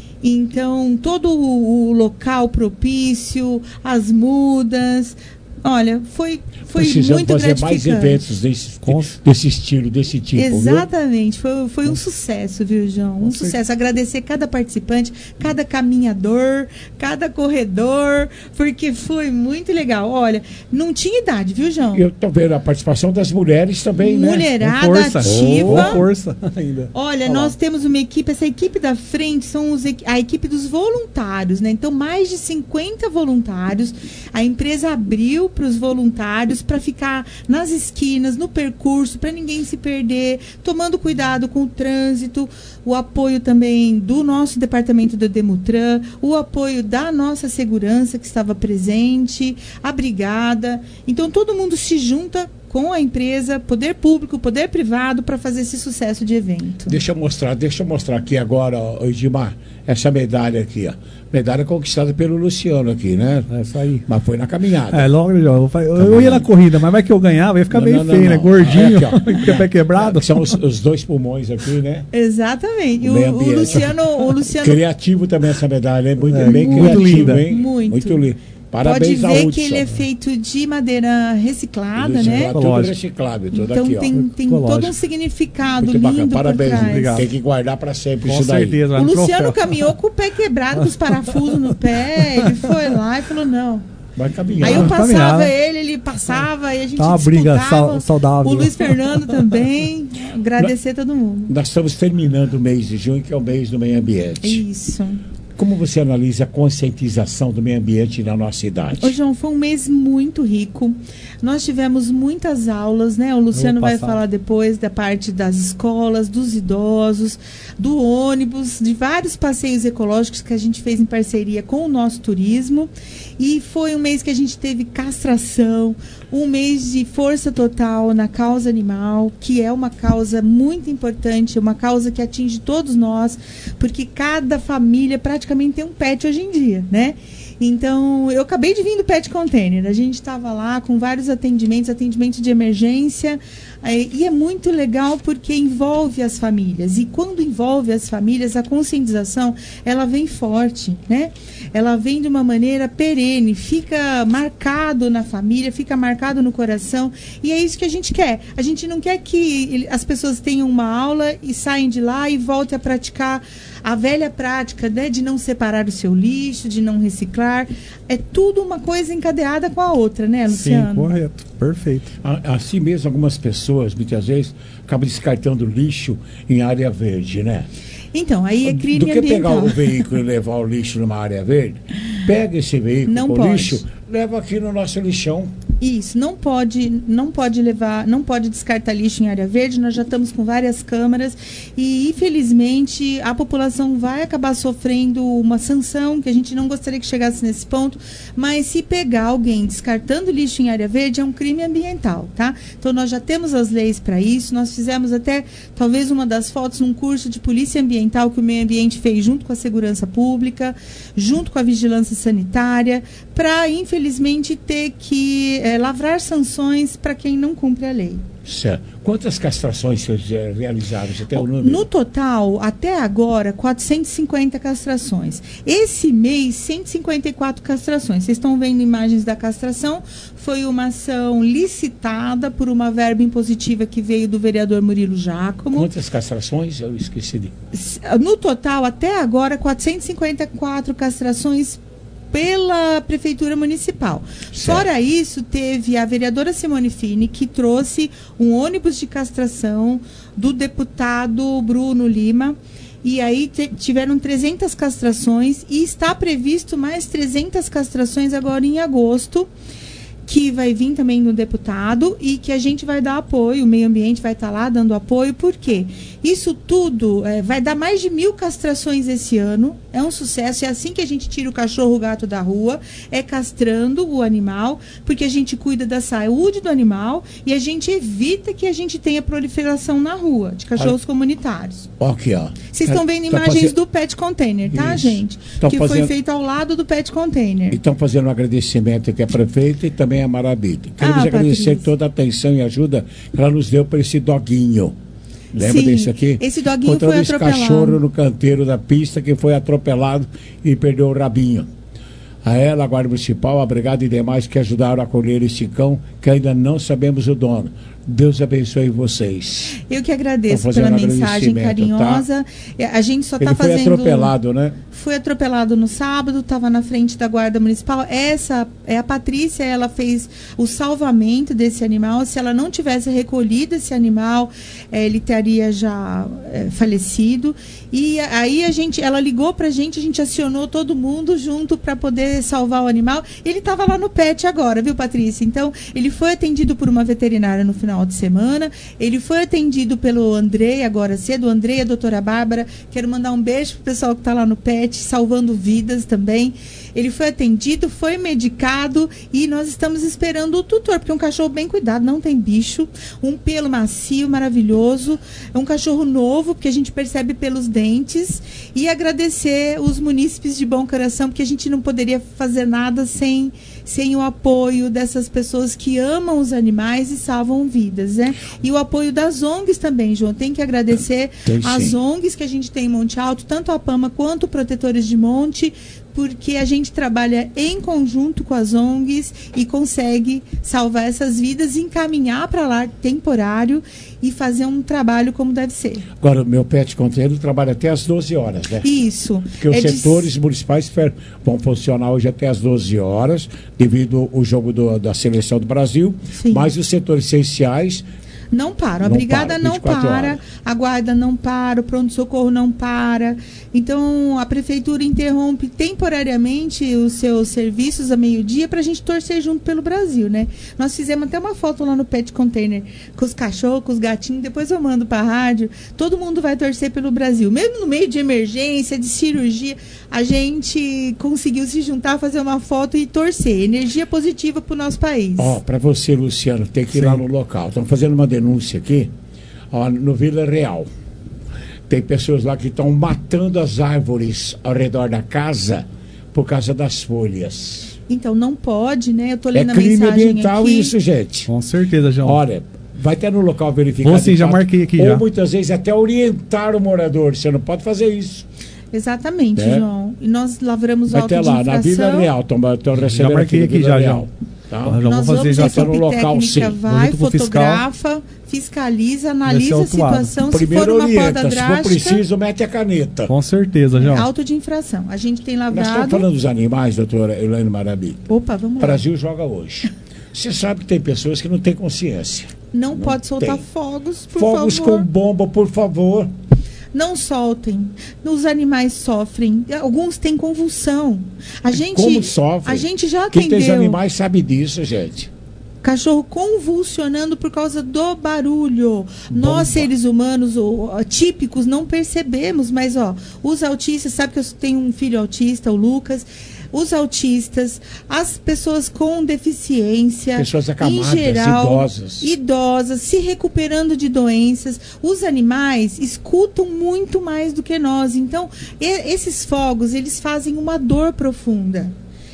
Então, todo o local propício, as mudas... Olha, foi muito gratificante. Mais eventos desse estilo, desse tipo. Exatamente, foi um sucesso, viu, João? Um sucesso. Agradecer cada participante, cada caminhador, cada corredor, porque foi muito legal. Olha, não tinha idade, viu, João? Eu tô vendo a participação das mulheres também, né? Mulherada ativa. Força ainda. Olha, nós temos uma equipe, essa equipe da frente são a equipe dos voluntários, né? Então, mais de 50 voluntários. A empresa abriu para os voluntários, para ficar nas esquinas, no percurso, para ninguém se perder, tomando cuidado com o trânsito, o apoio também do nosso departamento do Demutran, o apoio da nossa segurança que estava presente, a brigada. Então, todo mundo se junta com a empresa, poder público, poder privado, para fazer esse sucesso de evento. Deixa eu mostrar aqui agora, Edmar, essa medalha aqui, ó. Medalha conquistada pelo Luciano aqui, né? É isso aí. Mas foi na caminhada. Logo, eu ia na corrida, mas vai que eu ganhava, ia ficar meio feio, né? Gordinho, pé quebrado. São os dois pulmões aqui, né? Exatamente. O Luciano... Criativo também essa medalha, é muito bem criativo, muito linda, hein? Muito lindo. Parabéns. Pode ver que ele é feito de madeira reciclada, né? Tudo reciclado, tudo então aqui, tem todo um significado muito lindo. Parabéns, por trás. Tem que guardar para sempre com isso daí. Certeza, o Luciano caminhou com o pé quebrado, com os parafusos no pé. Ele foi lá e falou, não. Vai caminhar. Aí eu passava ele passava, e a gente uma briga saudável. O Luiz Fernando também. Agradecer a todo mundo. Nós estamos terminando o mês de junho, que é o mês do meio ambiente. Isso. Como você analisa a conscientização do meio ambiente na nossa cidade? Ô, João, foi um mês muito rico. Nós tivemos muitas aulas, né? O Luciano vai falar depois da parte das escolas, dos idosos, do ônibus, de vários passeios ecológicos que a gente fez em parceria com o nosso turismo. E foi um mês que a gente teve castração, um mês de força total na causa animal, que é uma causa muito importante, uma causa que atinge todos nós, porque cada família praticamente tem um pet hoje em dia, né? Então, eu acabei de vir do Pet Container, a gente estava lá com vários atendimentos de emergência, e é muito legal porque envolve as famílias, e quando envolve as famílias, a conscientização, ela vem forte, né? Ela vem de uma maneira perene, fica marcado na família, fica marcado no coração, e é isso que a gente quer. A gente não quer que as pessoas tenham uma aula e saem de lá e voltem a praticar a velha prática, né, de não separar o seu lixo, de não reciclar. É tudo uma coisa encadeada com a outra, né, Luciano? Sim, correto. Perfeito. Assim mesmo, algumas pessoas, muitas vezes, acabam descartando lixo em área verde, né? Então, aí é crime ambiental. Do que pegar o veículo e levar o lixo numa área verde, pega esse veículo com lixo, leva aqui no nosso lixão. Isso, não pode levar, não pode descartar lixo em área verde. Nós já estamos com várias câmaras e, infelizmente, a população vai acabar sofrendo uma sanção, que a gente não gostaria que chegasse nesse ponto, mas se pegar alguém descartando lixo em área verde, é um crime ambiental, tá? Então, nós já temos as leis para isso. Nós fizemos até, talvez, uma das fotos num curso de polícia ambiental que o meio ambiente fez junto com a segurança pública, junto com a vigilância sanitária, para, infelizmente, ter que lavrar sanções para quem não cumpre a lei. Certo. Quantas castrações vocês realizaram? Você tem o número? No total, até agora, 450 castrações. Esse mês, 154 castrações. Vocês estão vendo imagens da castração. Foi uma ação licitada por uma verba impositiva que veio do vereador Murilo Giacomo. Quantas castrações? Eu esqueci de... No total, até agora, 454 castrações pela Prefeitura Municipal. Certo. Fora isso, teve a vereadora Simone Fini, que trouxe um ônibus de castração do deputado Bruno Lima. E aí tiveram 300 castrações e está previsto mais 300 castrações agora em agosto, que vai vir também no deputado e que a gente vai dar apoio, o meio ambiente vai estar lá dando apoio, por quê? Isso tudo vai dar mais de 1.000 castrações esse ano, é um sucesso, é assim que a gente tira o cachorro, o gato da rua, é castrando o animal, porque a gente cuida da saúde do animal e a gente evita que a gente tenha proliferação na rua, de cachorros comunitários. Aqui, ó. Vocês estão vendo imagens do Pet Container, tá, gente? Que foi feito ao lado do Pet Container. E estão fazendo um agradecimento aqui à prefeita e também à Maravilha. Queremos agradecer toda a atenção e ajuda que ela nos deu para esse doguinho. Lembra desse aqui? Esse doguinho foi atropelado. Esse cachorro no canteiro da pista que foi atropelado e perdeu o rabinho. A ela, a Guarda Municipal, a Brigada e demais que ajudaram a acolher esse cão, que ainda não sabemos o dono. Deus abençoe vocês. Eu que agradeço pela mensagem carinhosa. Tá? A gente só está fazendo... Ele foi atropelado, né? Foi atropelado no sábado, estava na frente da Guarda Municipal. Essa é a Patrícia, ela fez o salvamento desse animal. Se ela não tivesse recolhido esse animal, ele teria já falecido. E aí ela ligou pra gente, a gente acionou todo mundo junto para poder salvar o animal. Ele estava lá no PET agora, viu, Patrícia? Então, ele foi atendido por uma veterinária no final de semana. Ele foi atendido pelo Andrei, agora cedo. O Andrei e a doutora Bárbara. Quero mandar um beijo pro pessoal que está lá no PET, salvando vidas também. Ele foi atendido, foi medicado e nós estamos esperando o tutor, porque é um cachorro bem cuidado, não tem bicho, um pelo macio, maravilhoso, é um cachorro novo, porque a gente percebe pelos dentes, e agradecer os munícipes de bom coração, porque a gente não poderia fazer nada sem o apoio dessas pessoas que amam os animais e salvam vidas, né? E o apoio das ONGs também, João. Tem que agradecer as ONGs que a gente tem em Monte Alto, tanto a PAMA quanto Protetores de Monte, porque a gente trabalha em conjunto com as ONGs e consegue salvar essas vidas, encaminhar para lá temporário e fazer um trabalho como deve ser. Agora, o meu Pet Container trabalha até às 12 horas, né? Isso. Porque os setores municipais vão funcionar hoje até às 12 horas, devido ao jogo da Seleção do Brasil, mas os setores essenciais... Não param, a brigada não para, a guarda não para, o pronto-socorro não para. Então, a prefeitura interrompe temporariamente os seus serviços a meio-dia para a gente torcer junto pelo Brasil, né? Nós fizemos até uma foto lá no Pet Container com os cachorros, com os gatinhos, depois eu mando para a rádio. Todo mundo vai torcer pelo Brasil. Mesmo no meio de emergência, de cirurgia, a gente conseguiu se juntar, fazer uma foto e torcer. Energia positiva para o nosso país. Para você, Luciano, tem que ir lá no local. Estão fazendo uma denúncia aqui, no Vila Real. Tem pessoas lá que estão matando as árvores ao redor da casa por causa das folhas. Então não pode, né? Eu tô lendo a crime mensagem ambiental aqui. Isso, gente. Com certeza, João. Olha, vai até no local verificado. Você já marquei aqui ou já. muitas vezes até orientar o morador. Você não pode fazer isso. Exatamente, João. E nós lavramos o auto de infração. Vai ter lá, na Vila Real. Estão recebendo já marquei aqui já, João. Tá? Já nós vou fazer vamos, já a no local, sim. Vai, fotografa, fiscaliza, analisa a situação. Primeiro se for uma orienta, poda drástica, se for preciso, mete a caneta. Com certeza, João. Auto de infração. A gente tem lavrado. Nós estamos falando dos animais, doutora Elaine Marabi. Opa, vamos lá. O Brasil joga hoje. Você sabe que tem pessoas que não têm consciência. Não pode soltar fogos, por fogos favor. Com bomba, por favor. Não soltem. Os animais sofrem. Alguns têm convulsão. Como sofrem? A gente já atendeu. Quem tem animais sabe disso, gente. Cachorro convulsionando por causa do barulho. Nós, seres humanos típicos, não percebemos, mas os autistas, sabe que eu tenho um filho autista, o Lucas. Os autistas, as pessoas com deficiência, pessoas acamadas, em geral, idosas, se recuperando de doenças. Os animais escutam muito mais do que nós. Então, esses fogos, eles fazem uma dor profunda.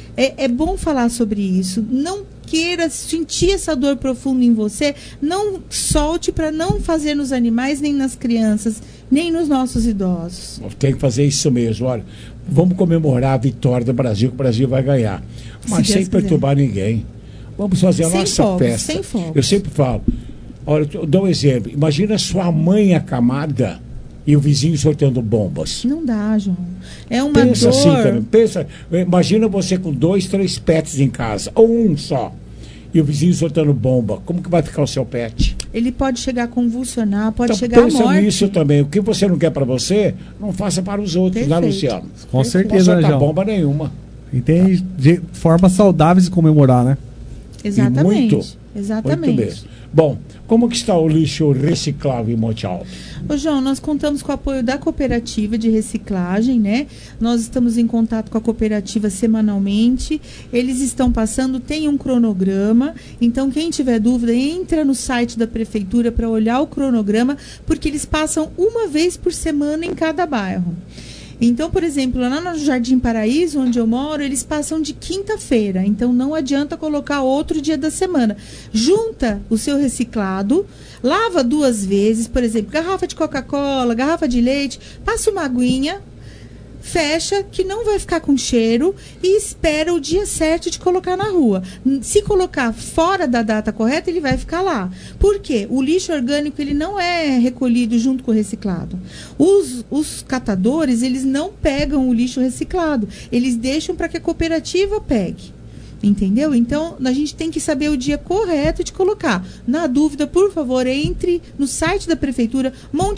É bom falar sobre isso. Não queira sentir essa dor profunda em você, não solte para não fazer nos animais, nem nas crianças, nem nos nossos idosos. Tem que fazer isso mesmo. Olha, vamos comemorar a vitória do Brasil, que o Brasil vai ganhar. Mas sem perturbar ninguém. Vamos fazer a nossa festa. Sem fogos. Eu sempre falo, olha, eu dou um exemplo. Imagina sua mãe acamada, E o vizinho sorteando bombas. Não dá, João. É uma pensa dor. Assim, cara, pensa, imagina você com 2, 3 pets em casa, ou um só, e o vizinho soltando bomba. Como que vai ficar o seu pet? Ele pode chegar a convulsionar, pode então, chegar à morte. Pensa nisso também. O que você não quer para você, não faça para os outros, né, Luciano? Com certeza, não né, João? bomba nenhuma. E tem formas saudáveis de comemorar, né? Exatamente. Exatamente. Muito bem. Bom, como que está o lixo reciclável em Monte Alto? Ô, João, nós contamos com o apoio da cooperativa de reciclagem, né? Nós estamos em contato com a cooperativa semanalmente. Eles estão passando, tem um cronograma. Então, quem tiver dúvida, entra no site da prefeitura para olhar o cronograma, porque eles passam uma vez por semana em cada bairro. Então, por exemplo, lá no Jardim Paraíso, onde eu moro, eles passam de quinta-feira. Então, não adianta colocar outro dia da semana. Junta o seu reciclado, lava 2 vezes, por exemplo, garrafa de Coca-Cola, garrafa de leite, passa uma aguinha, fecha, que não vai ficar com cheiro, e espera o dia certo de colocar na rua. Se colocar fora da data correta, ele vai ficar lá. Por quê? O lixo orgânico, ele não é recolhido junto com o reciclado. Os catadores, eles não pegam o lixo reciclado. Eles deixam para que a cooperativa pegue. Entendeu? Então, a gente tem que saber o dia correto de colocar. Na dúvida, por favor, entre no site da prefeitura,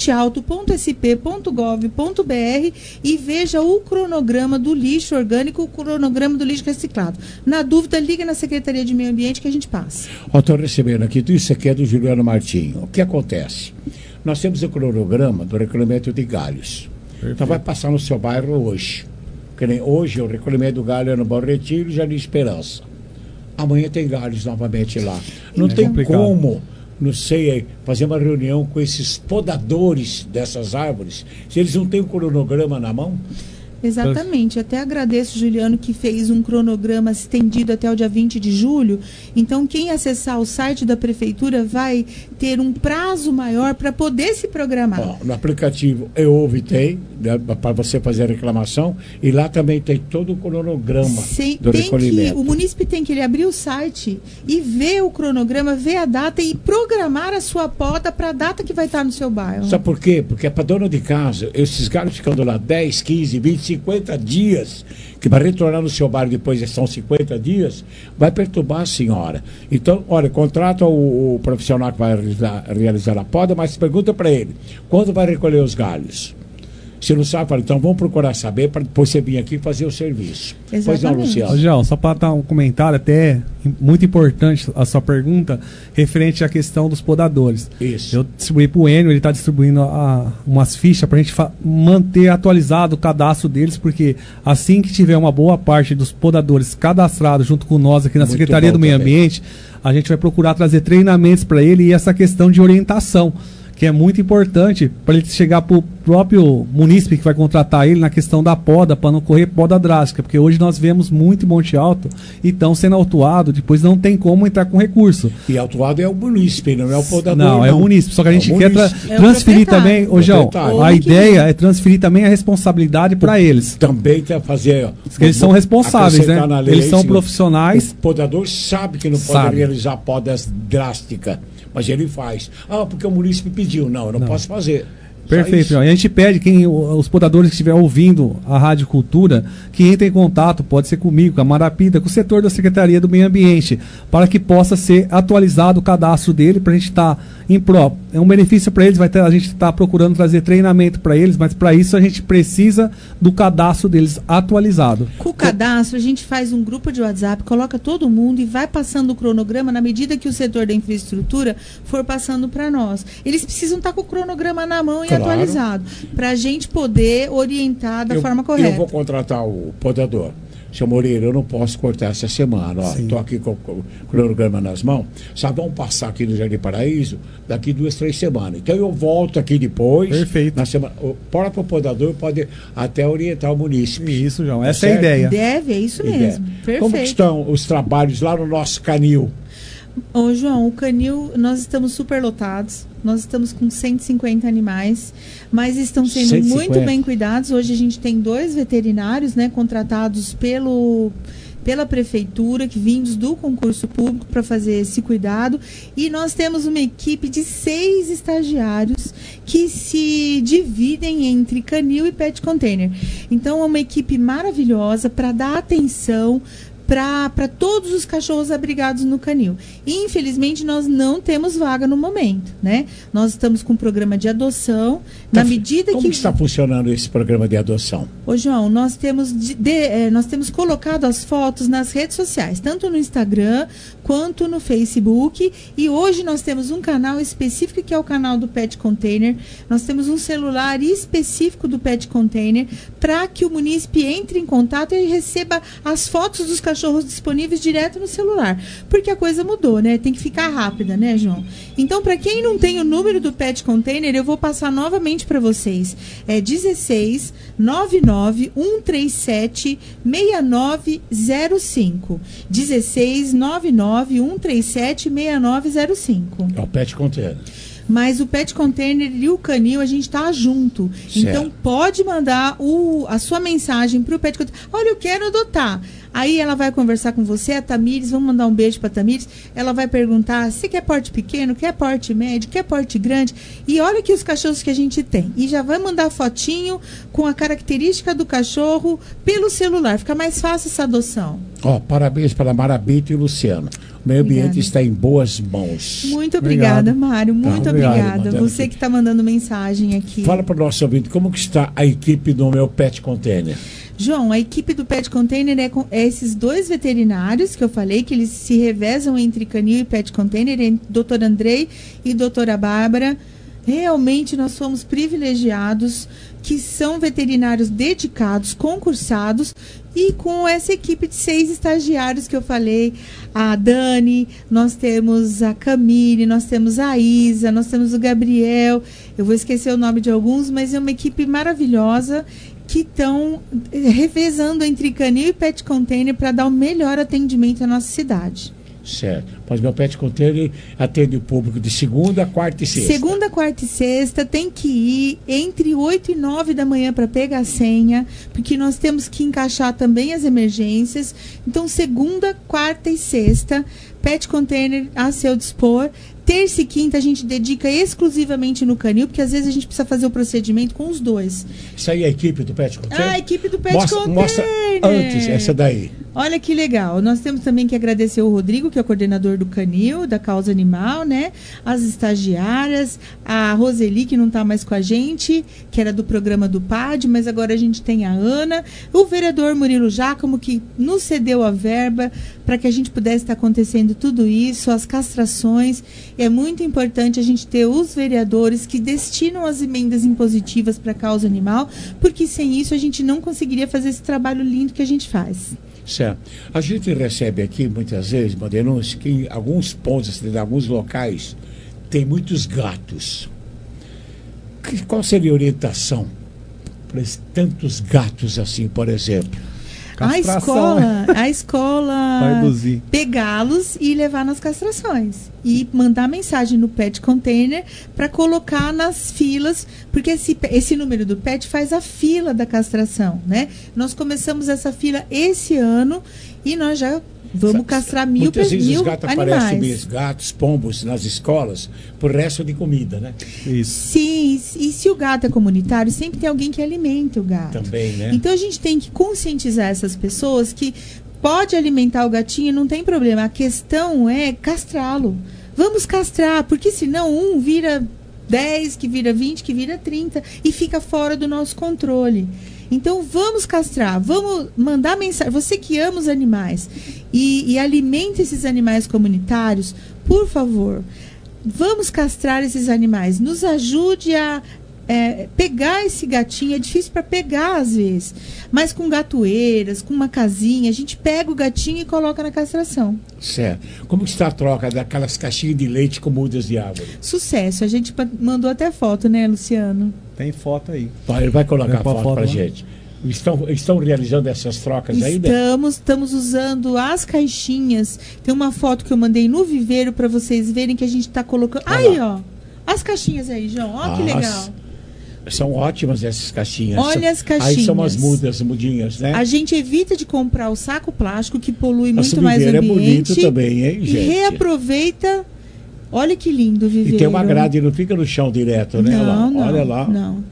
montealto.sp.gov.br, e veja o cronograma do lixo orgânico, o cronograma do lixo reciclado. Na dúvida, liga na Secretaria de Meio Ambiente que a gente passa. Estou recebendo aqui, tudo isso aqui é do Juliano Martinho. O que acontece? Nós temos o cronograma do recolhimento de galhos. Perfeito. Então vai passar no seu bairro hoje. Que nem hoje o recolhimento do galho é no Bom Retiro e Jardim Esperança. Amanhã tem galhos novamente lá. Não tem como, não sei, fazer uma reunião com esses podadores dessas árvores, se eles não têm um cronograma na mão. Exatamente. Até agradeço, Juliano, que fez um cronograma estendido até o dia 20 de julho. Então, quem acessar o site da prefeitura vai ter um prazo maior para poder se programar. Bom, no aplicativo EOV tem, né, para você fazer a reclamação, e lá também tem todo o cronograma do recolhimento. O munícipe tem que ele abrir o site e ver o cronograma, ver a data e programar a sua poda para a data que vai estar no seu bairro. Sabe por quê? Porque é para dona de casa, esses galhos ficando lá 10, 15, 20, 50 dias, que vai retornar no seu bairro depois são 50 dias, vai perturbar a senhora. Então, olha, contrata o profissional que vai realizar a poda, mas pergunta para ele, quando vai recolher os galhos? Se não sabe, fala, então vamos procurar saber para depois você vir aqui fazer o serviço. Exatamente. Pois não, Luciano? João, só para dar um comentário até muito importante a sua pergunta, referente à questão dos podadores. Isso. Eu distribuí para o Enio, ele está distribuindo umas fichas para a gente manter atualizado o cadastro deles, porque assim que tiver uma boa parte dos podadores cadastrados junto com nós aqui na Secretaria do Meio Ambiente, a gente vai procurar trazer treinamentos para ele e essa questão de orientação, que é muito importante para ele chegar para o próprio munícipe que vai contratar ele na questão da poda, para não correr poda drástica, porque hoje nós vemos muito em Monte Alto e estão sendo autuados, depois não tem como entrar com recurso. E autuado é o munícipe, não é o podador. Não, é o munícipe, só que a gente quer transferir também, João, a ideia é transferir também a responsabilidade para eles. Também tem a fazer... Eles são responsáveis, né? Eles são profissionais. O podador sabe que não pode realizar podas drásticas, mas ele faz. Ah, porque o munícipe pediu. Não, eu não posso fazer. Perfeito, João. E a gente pede os podadores que estiverem ouvindo a Rádio Cultura, que entrem em contato, pode ser comigo, com a Marapida, com o setor da Secretaria do Meio Ambiente, para que possa ser atualizado o cadastro dele, para a gente estar em pró. É um benefício para eles, a gente está procurando trazer treinamento para eles, mas para isso a gente precisa do cadastro deles atualizado. Com o cadastro, a gente faz um grupo de WhatsApp, coloca todo mundo e vai passando o cronograma na medida que o setor da infraestrutura for passando para nós. Eles precisam estar com o cronograma na mão e atualizado, para a gente poder orientar da forma correta. Eu vou contratar o podador. Seu Moreira, eu não posso cortar essa semana. Estou aqui com o cronograma nas mãos. Sabe, vamos passar aqui no Jardim Paraíso daqui 2, 3 semanas. Então eu volto aqui depois. Perfeito. Na semana, o próprio podador pode até orientar o munícipe. Isso, João. Essa é a ideia. Deve, é isso mesmo. Perfeito. Como que estão os trabalhos lá no nosso canil? Ô, João, o canil, nós estamos superlotados. Nós estamos com 150 animais, mas estão sendo 150. Muito bem cuidados. Hoje a gente tem 2 veterinários, né, contratados pela prefeitura, que vindos do concurso público para fazer esse cuidado. E nós temos uma equipe de 6 estagiários que se dividem entre canil e pet container. Então é uma equipe maravilhosa para dar atenção para todos os cachorros abrigados no canil. Infelizmente, nós não temos vaga no momento, né? Nós estamos com um programa de adoção. Na medida Como está funcionando esse programa de adoção? Ô, João, nós temos colocado as fotos nas redes sociais, tanto no Instagram quanto no Facebook. E hoje nós temos um canal específico, que é o canal do Pet Container. Nós temos um celular específico do Pet Container para que o munícipe entre em contato e receba as fotos dos cachorros disponíveis direto no celular. Porque a coisa mudou, né? Tem que ficar rápida, né, João? Então, para quem não tem o número do Pet Container, eu vou passar novamente para vocês. É 16 99 137 6905. 16 99 137 6905. É o Pet Container. Mas o Pet Container e o canil, a gente tá junto. Certo. Então, pode mandar a sua mensagem pro Pet Container. Olha, eu quero adotar. Aí ela vai conversar com você, a Tamires, vamos mandar um beijo para a Tamires. Ela vai perguntar se quer porte pequeno, quer porte médio, quer porte grande. E olha aqui os cachorros que a gente tem. E já vai mandar fotinho com a característica do cachorro pelo celular. Fica mais fácil essa adoção. Parabéns para Marabito e Luciano. O meio ambiente está em boas mãos. Muito obrigada, Mário. Muito obrigada. Você que está mandando mensagem aqui. Fala para o nosso ouvinte, como que está a equipe do meu Pet Container? João, a equipe do Pet Container é esses dois veterinários que eu falei, que eles se revezam entre canil e Pet Container, Dr. Andrei e doutora Bárbara. Realmente nós somos privilegiados, que são veterinários dedicados, concursados, e com essa equipe de 6 estagiários que eu falei, a Dani, nós temos a Camille, nós temos a Isa, nós temos o Gabriel, eu vou esquecer o nome de alguns, mas é uma equipe maravilhosa, que estão revezando entre canil e Pet Container para dar o melhor atendimento à nossa cidade. Certo. Mas meu Pet Container atende o público de segunda, quarta e sexta. Segunda, quarta e sexta tem que ir entre 8 e 9 da manhã para pegar a senha, porque nós temos que encaixar também as emergências. Então, segunda, quarta e sexta, Pet Container a seu dispor. Terça e quinta a gente dedica exclusivamente no canil, porque às vezes a gente precisa fazer o procedimento com os dois. Isso aí é a equipe do Pet Container? A equipe do Pet Container. Mostra antes essa daí. Olha que legal. Nós temos também que agradecer o Rodrigo, que é o coordenador do canil, da causa animal, né? As estagiárias, a Roseli, que não está mais com a gente, que era do programa do PAD, mas agora a gente tem a Ana, o vereador Murilo Giacomo, que nos cedeu a verba para que a gente pudesse estar acontecendo tudo isso, as castrações. É muito importante a gente ter os vereadores que destinam as emendas impositivas para a causa animal, porque sem isso a gente não conseguiria fazer esse trabalho lindo que a gente faz. Certo. A gente recebe aqui muitas vezes uma denúncia que em alguns pontos, em alguns locais, tem muitos gatos. Qual seria a orientação para tantos gatos assim, por exemplo? A escola pegá-los e levar nas castrações. E mandar mensagem no Pet Container para colocar nas filas, porque esse número do PET faz a fila da castração, né? Nós começamos essa fila esse ano e nós já vamos castrar mil animais. Muitas vezes os gatos aparecem mesmo, gatos, pombos nas escolas, por resto de comida, né? Isso. Sim, e se o gato é comunitário, sempre tem alguém que alimenta o gato. Também, né? Então a gente tem que conscientizar essas pessoas que pode alimentar o gatinho, não tem problema. A questão é castrá-lo. Vamos castrar, porque senão um vira 10, que vira 20, que vira 30 e fica fora do nosso controle. Então vamos castrar, vamos mandar mensagem. Você que ama os animais e alimenta esses animais comunitários, por favor, vamos castrar esses animais. Nos ajude a pegar esse gatinho. É difícil para pegar às vezes, mas com gatoeiras, com uma casinha, a gente pega o gatinho e coloca na castração. Certo. Como está a troca daquelas caixinhas de leite com mudas de árvore? Sucesso. A gente mandou até foto, né, Luciano? Tem foto aí. Ele vai colocar a foto pra gente. Estão realizando essas trocas aí, né? Estamos usando as caixinhas. Tem uma foto que eu mandei no viveiro para vocês verem que a gente está colocando. Aí, ó. As caixinhas aí, João. Ó, que legal. São ótimas essas caixinhas. Olha as caixinhas. Aí são as mudinhas, né? A gente evita de comprar o saco plástico, que polui muito mais o ambiente. É bonito também, hein, gente? E reaproveita Olha que lindo o viveiro. E tem uma grade, não fica no chão direto, né? Não, olha lá. Não.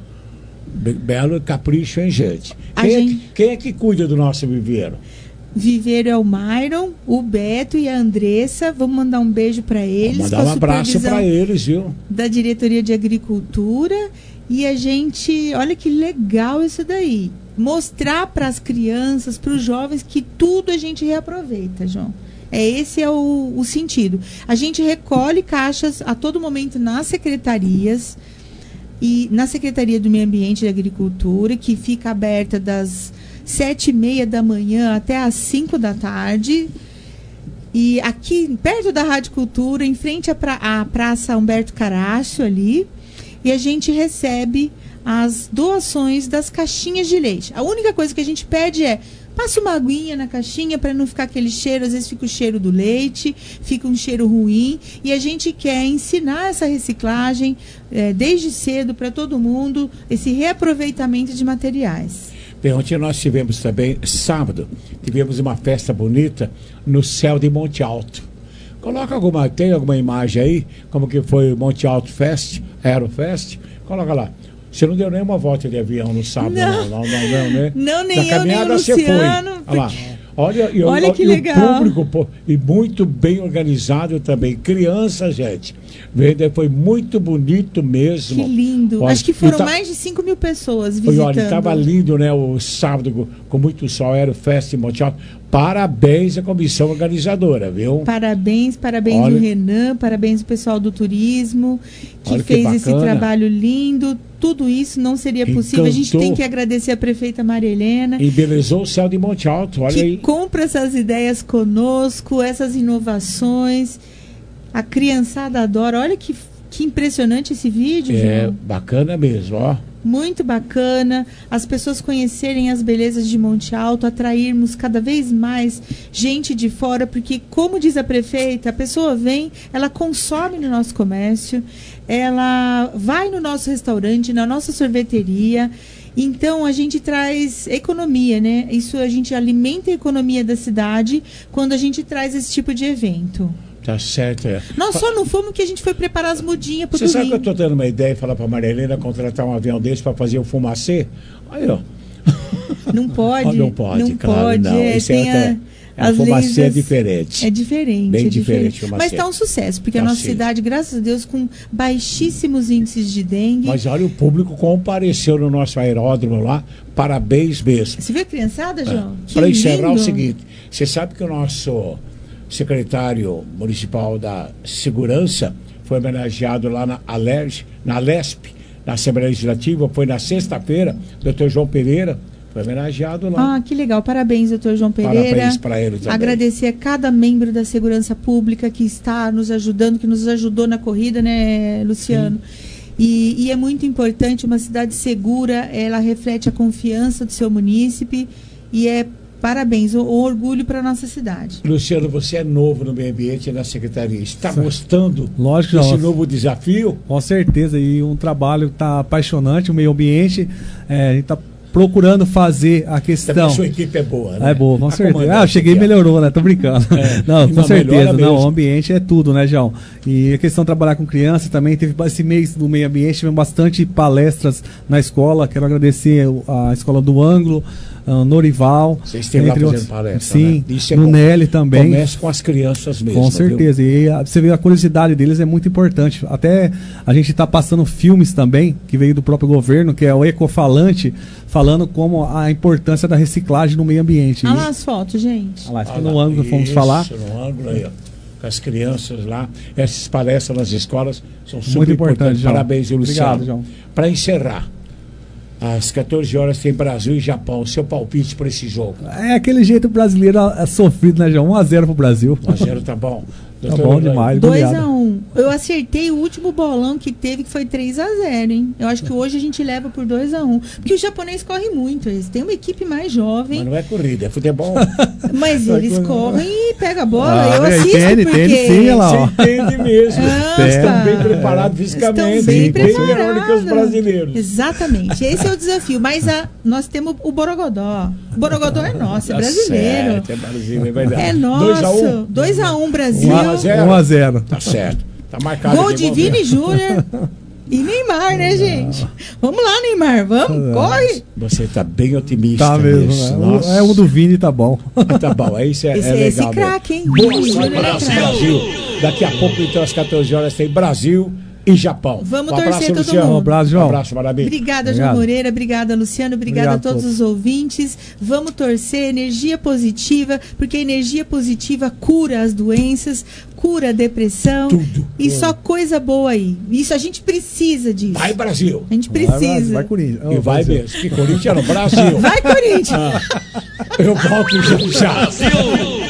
Belo capricho, hein, gente? Quem é que cuida do nosso viveiro? Viveiro é o Myron, o Beto e a Andressa. Vamos mandar um beijo para eles. Vamos mandar um abraço para eles, viu? Da Diretoria de Agricultura. E a gente, olha que legal isso daí. Mostrar para as crianças, para os jovens, que tudo a gente reaproveita, João. Esse é o sentido. A gente recolhe caixas a todo momento nas secretarias. E na Secretaria do Meio Ambiente e Agricultura, que fica aberta das 7h30 da manhã até às 5 da tarde. E aqui, perto da Rádio Cultura, em frente à Praça Humberto Caracho, ali. E a gente recebe as doações das caixinhas de leite. A única coisa que a gente pede é: passa uma aguinha na caixinha para não ficar aquele cheiro. Às vezes fica o cheiro do leite, fica um cheiro ruim. E a gente quer ensinar essa reciclagem desde cedo para todo mundo, esse reaproveitamento de materiais. Bem, ontem nós tivemos também, sábado, tivemos uma festa bonita no céu de Monte Alto. Tem alguma imagem aí, como que foi o Monte Alto Fest, Aerofest? Coloca lá. Você não deu nenhuma volta de avião no sábado, não, né? Não, nem na eu, caminhada nem o você Luciano. foi. Olha lá. Olha que legal. O público, e muito bem organizado também. Criança, gente. Foi muito bonito mesmo. Que lindo. Acho que foram mais de 5 mil pessoas visitando. Olha, estava lindo, né? O sábado com muito sol, era o Festa em Monte Alto. Parabéns à comissão organizadora, viu? Parabéns o Renan, parabéns o pessoal do turismo, que fez esse trabalho lindo. Tudo isso não seria possível. A gente tem que agradecer a prefeita Maria Helena. Embelezou o céu de Monte Alto, olha aí. Que compra essas ideias conosco, essas inovações. A criançada adora. Olha que impressionante esse vídeo, João. Bacana mesmo, ó. Muito bacana, as pessoas conhecerem as belezas de Monte Alto, atrairmos cada vez mais gente de fora, porque, como diz a prefeita, a pessoa vem, ela consome no nosso comércio, ela vai no nosso restaurante, na nossa sorveteria. Então a gente traz economia, né? Isso, a gente alimenta a economia da cidade quando a gente traz esse tipo de evento. Tá certo, Nós só não fomos que a gente foi preparar as mudinhas pro domingo. Você sabe que eu tô dando uma ideia e falar pra Maria Helena contratar um avião desse para fazer o fumacê? Aí, ó. Não pode. Não pode, claro, pode. não. Esse a fumacê é diferente. É diferente. Bem diferente. Mas tá um sucesso, porque a nossa cidade, graças a Deus, com baixíssimos índices de dengue. Mas olha, o público compareceu no nosso aeródromo lá. Parabéns mesmo. Você viu a criançada, João? Para encerrar o seguinte, você sabe que o nosso secretário municipal da Segurança foi homenageado lá na Alesp, na Assembleia Legislativa, foi na sexta-feira, Dr. João Pereira foi homenageado lá. Ah, que legal, parabéns, Dr. João Pereira. Parabéns para ele também. Agradecer a cada membro da Segurança Pública que está nos ajudando, que nos ajudou na corrida, né, Luciano? E é muito importante, uma cidade segura, ela reflete a confiança do seu munícipe e parabéns, um orgulho para a nossa cidade. Luciano, você é novo no meio ambiente e na secretaria. Está gostando desse novo desafio? Com certeza, e um trabalho que está apaixonante, o meio ambiente. A gente está procurando fazer a questão. Também a sua equipe é boa, né? É boa, com certeza. Eu cheguei e melhorou, né? Tô brincando. Não, com certeza. Não, o ambiente é tudo, né, João? E a questão de trabalhar com crianças também, teve esse mês do meio ambiente, tivemos bastante palestras na escola. Quero agradecer a Escola do Ângulo, Norival. Vocês esteve lá fazendo palestra, sim, né? no Nelly também. Começa com as crianças mesmo. Com certeza. Viu? E você vê a curiosidade deles é muito importante. Até a gente está passando filmes também, que veio do próprio governo, que é o Ecofalante, falando como a importância da reciclagem no meio ambiente. Olha lá as fotos, gente. Olha lá, no ângulo fomos falar. No ângulo aí, ó. Com as crianças lá. Essas palestras nas escolas são super muito importantes. Parabéns, Luciano. Obrigado, João. Para encerrar, às 14 horas tem Brasil e Japão. Seu palpite para esse jogo? É aquele jeito brasileiro sofrido, né, João? 1-0 pro Brasil. 1-0 tá bom. Tá bom demais. 2-1. Eu acertei o último bolão que teve, que foi 3-0, hein? Eu acho que hoje a gente leva por 2-1. Porque o japonês corre muito. Eles têm uma equipe mais jovem. Mas não é corrida, é futebol. Mas eles correm e pegam a bola. Eu assisto entende, porque... sim, lá, ó. Você entende mesmo. Estão bem preparados fisicamente. Estão bem preparados. Que os brasileiros. Exatamente. Esse é o desafio. Mas nós temos o Borogodó. O Borogodó é nosso, é brasileiro. É brasileiro, é verdade. É nosso. 2-1 Brasil. 1-0. Tá certo. Tá marcado. Gol de Vini Júnior e Neymar, né, gente? Vamos lá, Neymar, vamos, corre! Você tá bem otimista. Tá mesmo, né? É o do Vini, tá bom. Tá bom, isso é legal. Esse craque, hein? Boa sorte, Brasil. Daqui a pouco, então, às 14 horas, tem Brasil e Japão. Vamos torcer todo Luciano. mundo. Um abraço, João. Um abraço, maravilha. Obrigada, João Moreira. Obrigada, Luciano. Obrigada a todos os ouvintes. Vamos torcer energia positiva, porque a energia positiva cura as doenças, cura a depressão. Tudo. E só coisa boa aí. Isso, a gente precisa disso. Vai, Brasil. A gente precisa. Vai, Corinthians. E vai mesmo. Que Corinthians no Brasil. Vai, Corinthians. Eu volto já. Brasil.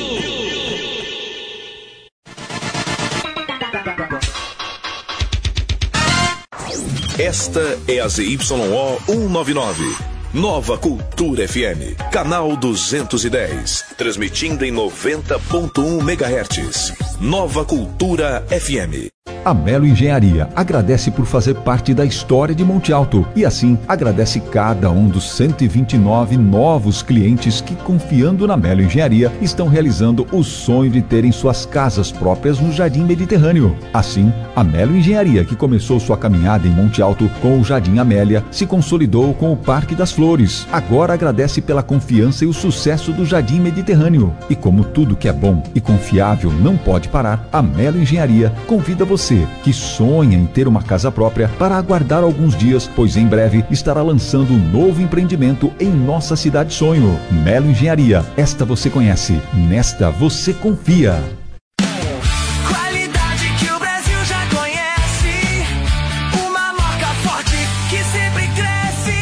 Esta é a ZYO 199, Nova Cultura FM, canal 210, transmitindo em 90.1 MHz. Nova Cultura FM. A Melo Engenharia agradece por fazer parte da história de Monte Alto e assim agradece cada um dos 129 novos clientes que, confiando na Melo Engenharia, estão realizando o sonho de terem suas casas próprias no Jardim Mediterrâneo. Assim, a Melo Engenharia, que começou sua caminhada em Monte Alto com o Jardim Amélia, se consolidou com o Parque das Flores. Agora agradece pela confiança e o sucesso do Jardim Mediterrâneo. E como tudo que é bom e confiável não pode parar, a Melo Engenharia convida você que sonha em ter uma casa própria para aguardar alguns dias, pois em breve estará lançando um novo empreendimento em nossa cidade sonho. Melo Engenharia, esta você conhece, nesta você confia. Qualidade que o Brasil já conhece, uma marca forte que sempre cresce.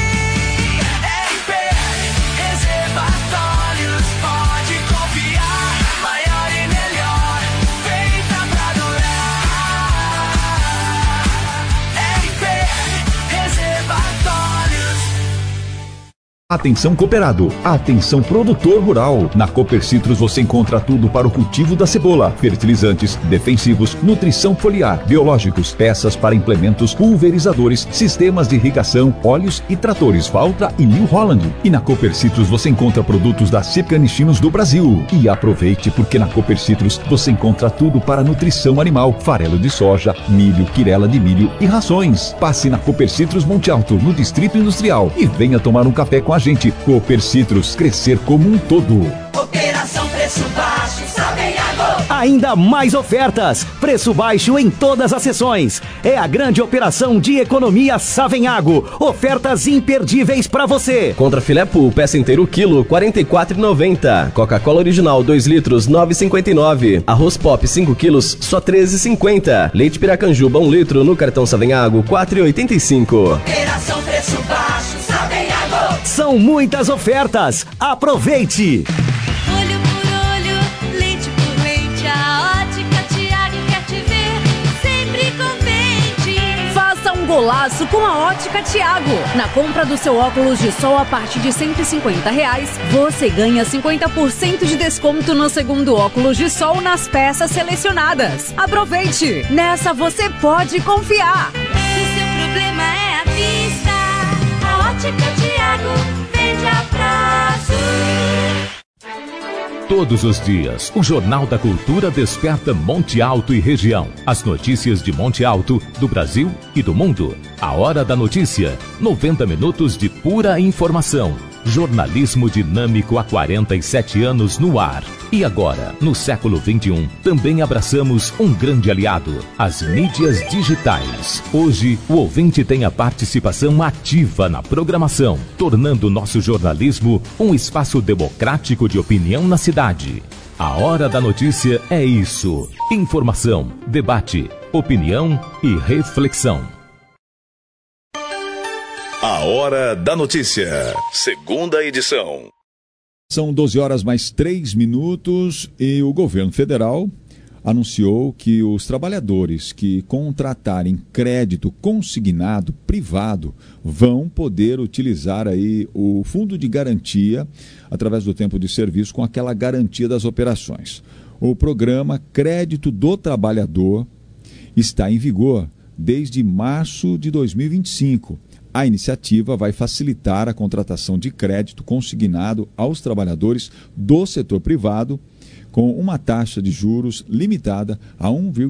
RP Reservatórios, pode confiar, maior e melhor, feita pra durar. Atenção cooperado, atenção produtor rural. Na Cooper Citrus você encontra tudo para o cultivo da cebola: fertilizantes, defensivos, nutrição foliar, biológicos, peças para implementos, pulverizadores, sistemas de irrigação, óleos e tratores Valtra e New Holland. E na Cooper Citrus você encontra produtos da Secanichinos do Brasil. E aproveite, porque na Cooper Citrus você encontra tudo para nutrição animal: farelo de soja, milho, quirela de milho e rações. Passe na Cooper Citrus Monte Alto, no Distrito Industrial, e venha tomar um café com a gente. Cooper Citrus, crescer como um todo. Operação Preço Baixo, Savenhago. Ainda mais ofertas, preço baixo em todas as sessões. É a grande operação de economia Savenhago. Ofertas imperdíveis para você. Contra filé pool, peça inteiro quilo, R$ 44,90. Coca-Cola original 2 litros, R$ 9,59. Arroz pop 5 quilos, só R$ 13,50. Leite Piracanjuba 1 litro no cartão Savenhago, R$ 4,85. Operação Preço Baixo, Savenhago. São muitas ofertas. Aproveite! Olho por olho, leite por leite, a Ótica Tiago quer te ver sempre contente. Faça um golaço com a Ótica Tiago. Na compra do seu óculos de sol a partir de R$ 150, você ganha 50% de desconto no segundo óculos de sol nas peças selecionadas. Aproveite! Nessa você pode confiar. Se o seu problema é a vista, a Ótica Tiago vende a prazo. Todos os dias, o Jornal da Cultura desperta Monte Alto e região. As notícias de Monte Alto, do Brasil e do mundo. A Hora da Notícia. 90 minutos de pura informação. Jornalismo dinâmico há 47 anos no ar. E agora, no século XXI, também abraçamos um grande aliado: as mídias digitais. Hoje, o ouvinte tem a participação ativa na programação, tornando o nosso jornalismo um espaço democrático de opinião na cidade. A Hora da Notícia é isso: informação, debate, opinião e reflexão. A Hora da Notícia, segunda edição. São 12 horas mais 3 minutos e o governo federal anunciou que os trabalhadores que contratarem crédito consignado privado vão poder utilizar aí o fundo de garantia através do tempo de serviço com aquela garantia das operações. O programa Crédito do Trabalhador está em vigor desde março de 2025. A iniciativa vai facilitar a contratação de crédito consignado aos trabalhadores do setor privado com uma taxa de juros limitada a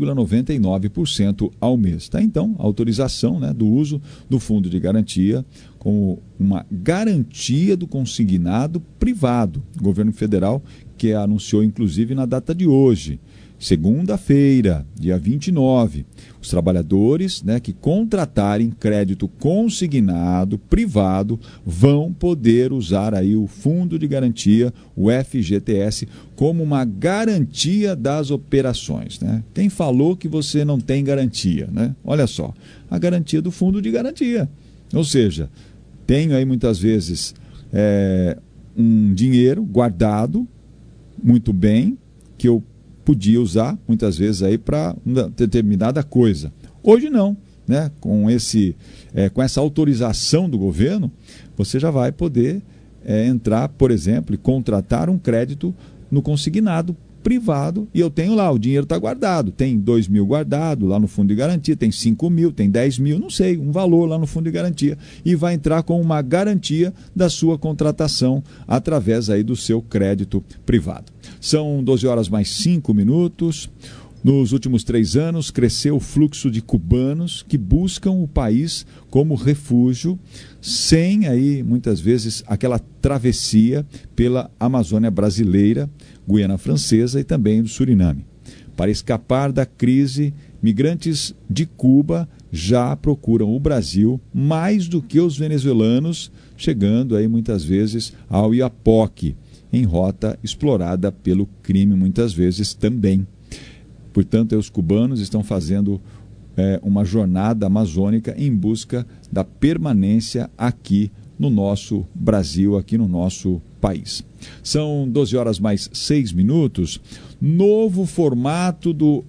1,99% ao mês. Tá? Então, a autorização, né, do uso do fundo de garantia como uma garantia do consignado privado. O governo federal que anunciou, inclusive, na data de hoje, segunda-feira, dia 29, os trabalhadores, né, que contratarem crédito consignado privado vão poder usar aí o fundo de garantia, o FGTS, como uma garantia das operações. Né? Quem falou que você não tem garantia? Né? Olha só, a garantia do fundo de garantia. Ou seja, tenho aí muitas vezes um dinheiro guardado muito bem, que eu podia usar muitas vezes aí para uma determinada coisa. Hoje não, né? Com essa autorização do governo, você já vai poder entrar, por exemplo, e contratar um crédito no consignado privado, e eu tenho lá, o dinheiro está guardado, tem 2 mil guardado lá no fundo de garantia, tem 5 mil, tem 10 mil, não sei, um valor lá no fundo de garantia, e vai entrar com uma garantia da sua contratação através aí do seu crédito privado. São 12 horas mais 5 minutos. Nos últimos 3 anos, cresceu o fluxo de cubanos que buscam o país como refúgio, sem aí, muitas vezes, aquela travessia pela Amazônia brasileira, Guiana Francesa e também do Suriname. Para escapar da crise, migrantes de Cuba já procuram o Brasil mais do que os venezuelanos, chegando aí muitas vezes ao Iapoque, em rota explorada pelo crime muitas vezes também. Portanto, os cubanos estão fazendo uma jornada amazônica em busca da permanência aqui no nosso Brasil, aqui no nosso país. São 12 horas mais 6 minutos. Novo formato do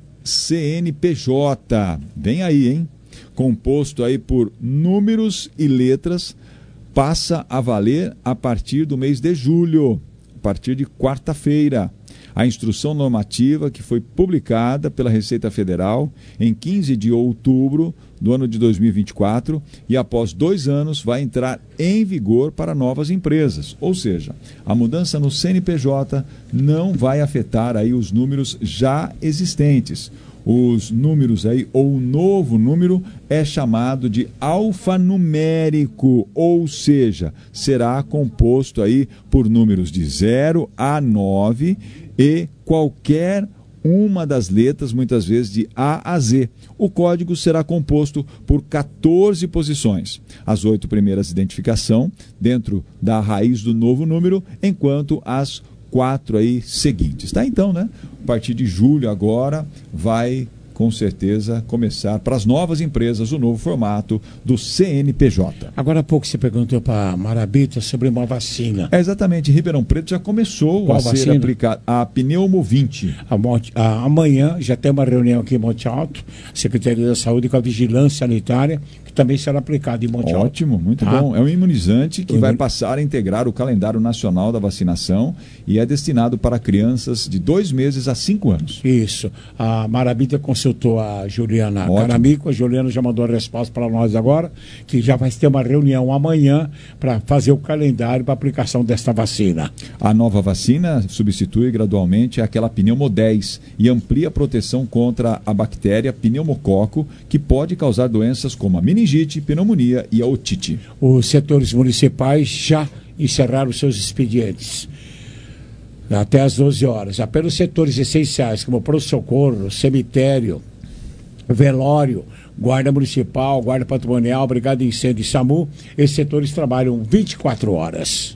CNPJ. Vem aí, hein? Composto aí por números e letras, passa a valer a partir do mês de julho, a partir de quarta-feira. A instrução normativa que foi publicada pela Receita Federal em 15 de outubro do ano de 2024 e após 2 anos vai entrar em vigor para novas empresas. Ou seja, a mudança no CNPJ não vai afetar aí os números já existentes. Os números aí, ou o novo número, é chamado de alfanumérico, ou seja, será composto aí por números de 0 a 9 e qualquer uma das letras, muitas vezes de A a Z. O código será composto por 14 posições. As 8 primeiras identificação dentro da raiz do novo número, enquanto as 4 aí seguintes, tá? Então, né? A partir de julho agora vai com certeza começar para as novas empresas o novo formato do CNPJ. Agora há pouco você perguntou para a Marabita sobre uma vacina. Exatamente, Ribeirão Preto já começou a ser aplicada a Pneumo-20. Amanhã já tem uma reunião aqui em Monte Alto, Secretaria da Saúde com a Vigilância Sanitária, que também será aplicado em Monte Alto. Ótimo, muito bom. É um imunizante que vai passar a integrar o calendário nacional da vacinação e é destinado para crianças de 2 meses a 5 anos. Isso. A Marabita consultou a Juliana Caramico, a Juliana já mandou a resposta para nós agora, que já vai ter uma reunião amanhã para fazer o calendário para a aplicação desta vacina. A nova vacina substitui gradualmente aquela Pneumo 10 e amplia a proteção contra a bactéria pneumococo, que pode causar doenças como a meningite, pneumonia e a otite. Os setores municipais já encerraram seus expedientes até às 12 horas. Apenas setores essenciais, como pronto-socorro, cemitério, velório, guarda municipal, guarda patrimonial, brigada de incêndio e SAMU, esses setores trabalham 24 horas.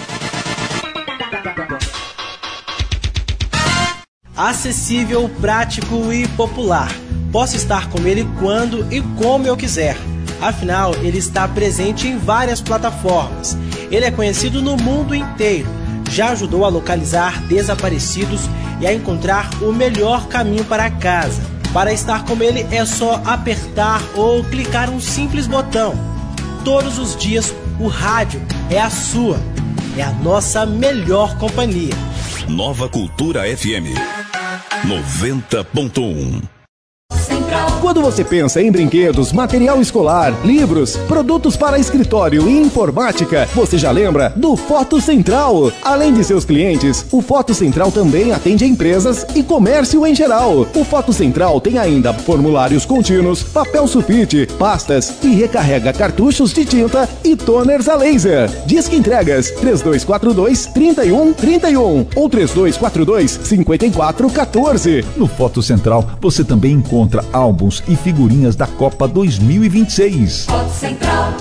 Acessível, prático e popular. Posso estar com ele quando e como eu quiser. Afinal, ele está presente em várias plataformas. Ele é conhecido no mundo inteiro. Já ajudou a localizar desaparecidos e a encontrar o melhor caminho para casa. Para estar com ele é só apertar ou clicar um simples botão. Todos os dias o rádio é a sua, é a nossa melhor companhia. Nova Cultura FM 90.1. Central. Quando você pensa em brinquedos, material escolar, livros, produtos para escritório e informática, você já lembra do Foto Central. Além de seus clientes, o Foto Central também atende empresas e comércio em geral. O Foto Central tem ainda formulários contínuos, papel sulfite, pastas e recarrega cartuchos de tinta e toners a laser. Disque entregas 3242-3131 ou 3242-5414. No Foto Central, você também encontra álbuns e figurinhas da Copa 2026. Foto Central.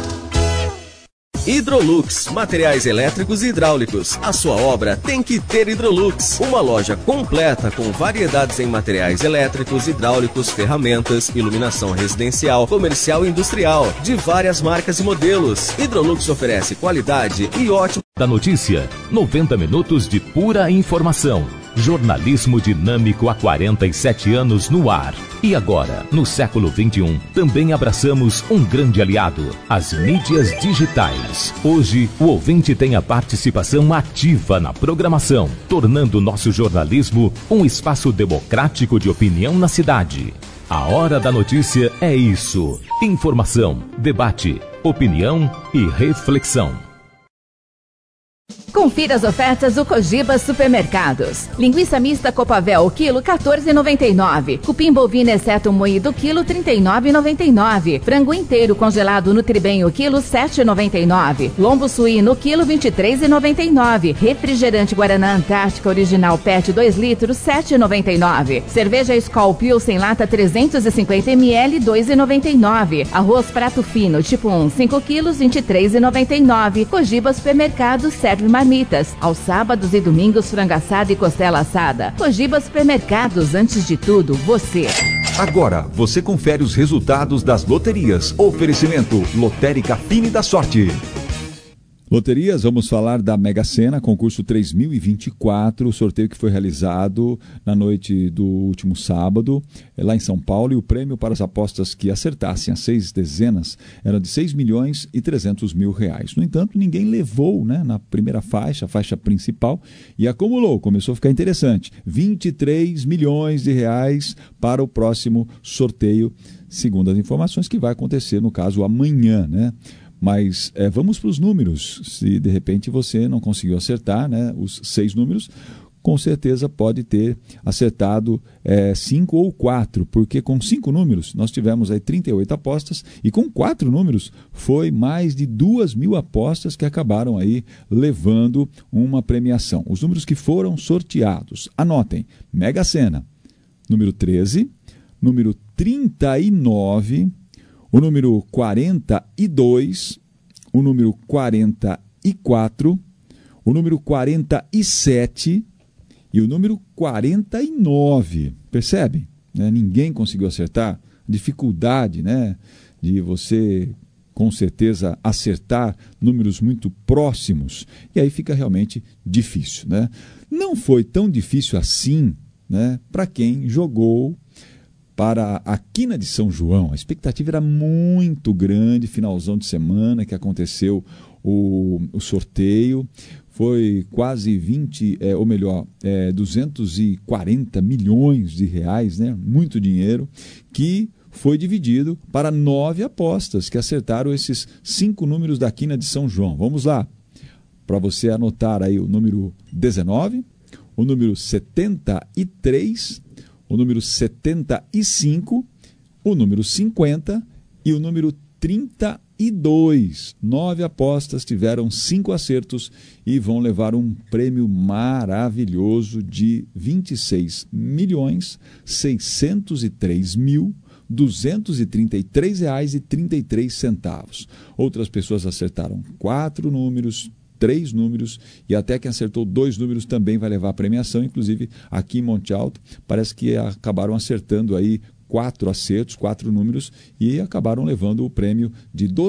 Hidrolux, materiais elétricos e hidráulicos. A sua obra tem que ter Hidrolux. Uma loja completa com variedades em materiais elétricos, hidráulicos, ferramentas, iluminação residencial, comercial e industrial, de várias marcas e modelos. Hidrolux oferece qualidade e ótimo. Da notícia, 90 minutos de pura informação. Jornalismo dinâmico há 47 anos no ar. E agora, no século XXI, também abraçamos um grande aliado, as mídias digitais. Hoje, o ouvinte tem a participação ativa na programação, tornando nosso jornalismo um espaço democrático de opinião na cidade. A Hora da Notícia é isso: informação, debate, opinião e reflexão. Confira as ofertas do Cogibas Supermercados. Linguiça mista Copavel, o quilo, R$14,99. Cupim bovino exceto moído, quilo, R$39,99. Frango inteiro congelado Nutribem, o quilo, R$7,99. Lombo suíno, quilo, R$23,99. Refrigerante Guaraná Antártica Original PET 2 litros, R$7,99. Cerveja Skol Pilsen lata 350 ml, R$2,99. Arroz prato fino, tipo 1, 5 quilos, R$23,99. Cogibas Supermercados serve marmitas. Aos sábados e domingos, frango assado e costela assada. Cogibas Supermercados, antes de tudo, você. Agora, você confere os resultados das loterias. Oferecimento Lotérica Fine da Sorte. Loterias, vamos falar da Mega Sena, concurso 3024, o sorteio que foi realizado na noite do último sábado, lá em São Paulo, e o prêmio para as apostas que acertassem as 6 dezenas era de R$6.300.000. No entanto, ninguém levou, né, na primeira faixa, a faixa principal, e acumulou, começou a ficar interessante, R$23 milhões para o próximo sorteio, segundo as informações que vai acontecer, no caso, amanhã, né? Mas vamos para os números. Se de repente você não conseguiu acertar, né, os 6 números, com certeza pode ter acertado 5 ou 4, porque com 5 números nós tivemos aí 38 apostas e com 4 números foi mais de 2.000 apostas que acabaram aí levando uma premiação. Os números que foram sorteados, anotem: Mega Sena, número 13, número 39, o número 42, o número 44, o número 47 e o número 49. Percebe? Ninguém conseguiu acertar. Dificuldade, né, de você, com certeza, acertar números muito próximos. E aí fica realmente difícil, né? Não foi tão difícil assim, né, para quem jogou para a Quina de São João. A expectativa era muito grande, finalzão de semana que aconteceu o sorteio. Foi quase 240 milhões de reais, né? Muito dinheiro, que foi dividido para 9 apostas que acertaram esses 5 números da Quina de São João. Vamos lá, para você anotar aí o número 19, o número 73, o número 75, o número 50 e o número 32. 9 apostas tiveram 5 acertos e vão levar um prêmio maravilhoso de R$26.603.233,33. Outras pessoas acertaram 4 números, 3 números, e até quem acertou 2 números também vai levar a premiação. Inclusive aqui em Monte Alto parece que acabaram acertando aí 4 acertos, 4 números, e acabaram levando o prêmio de R$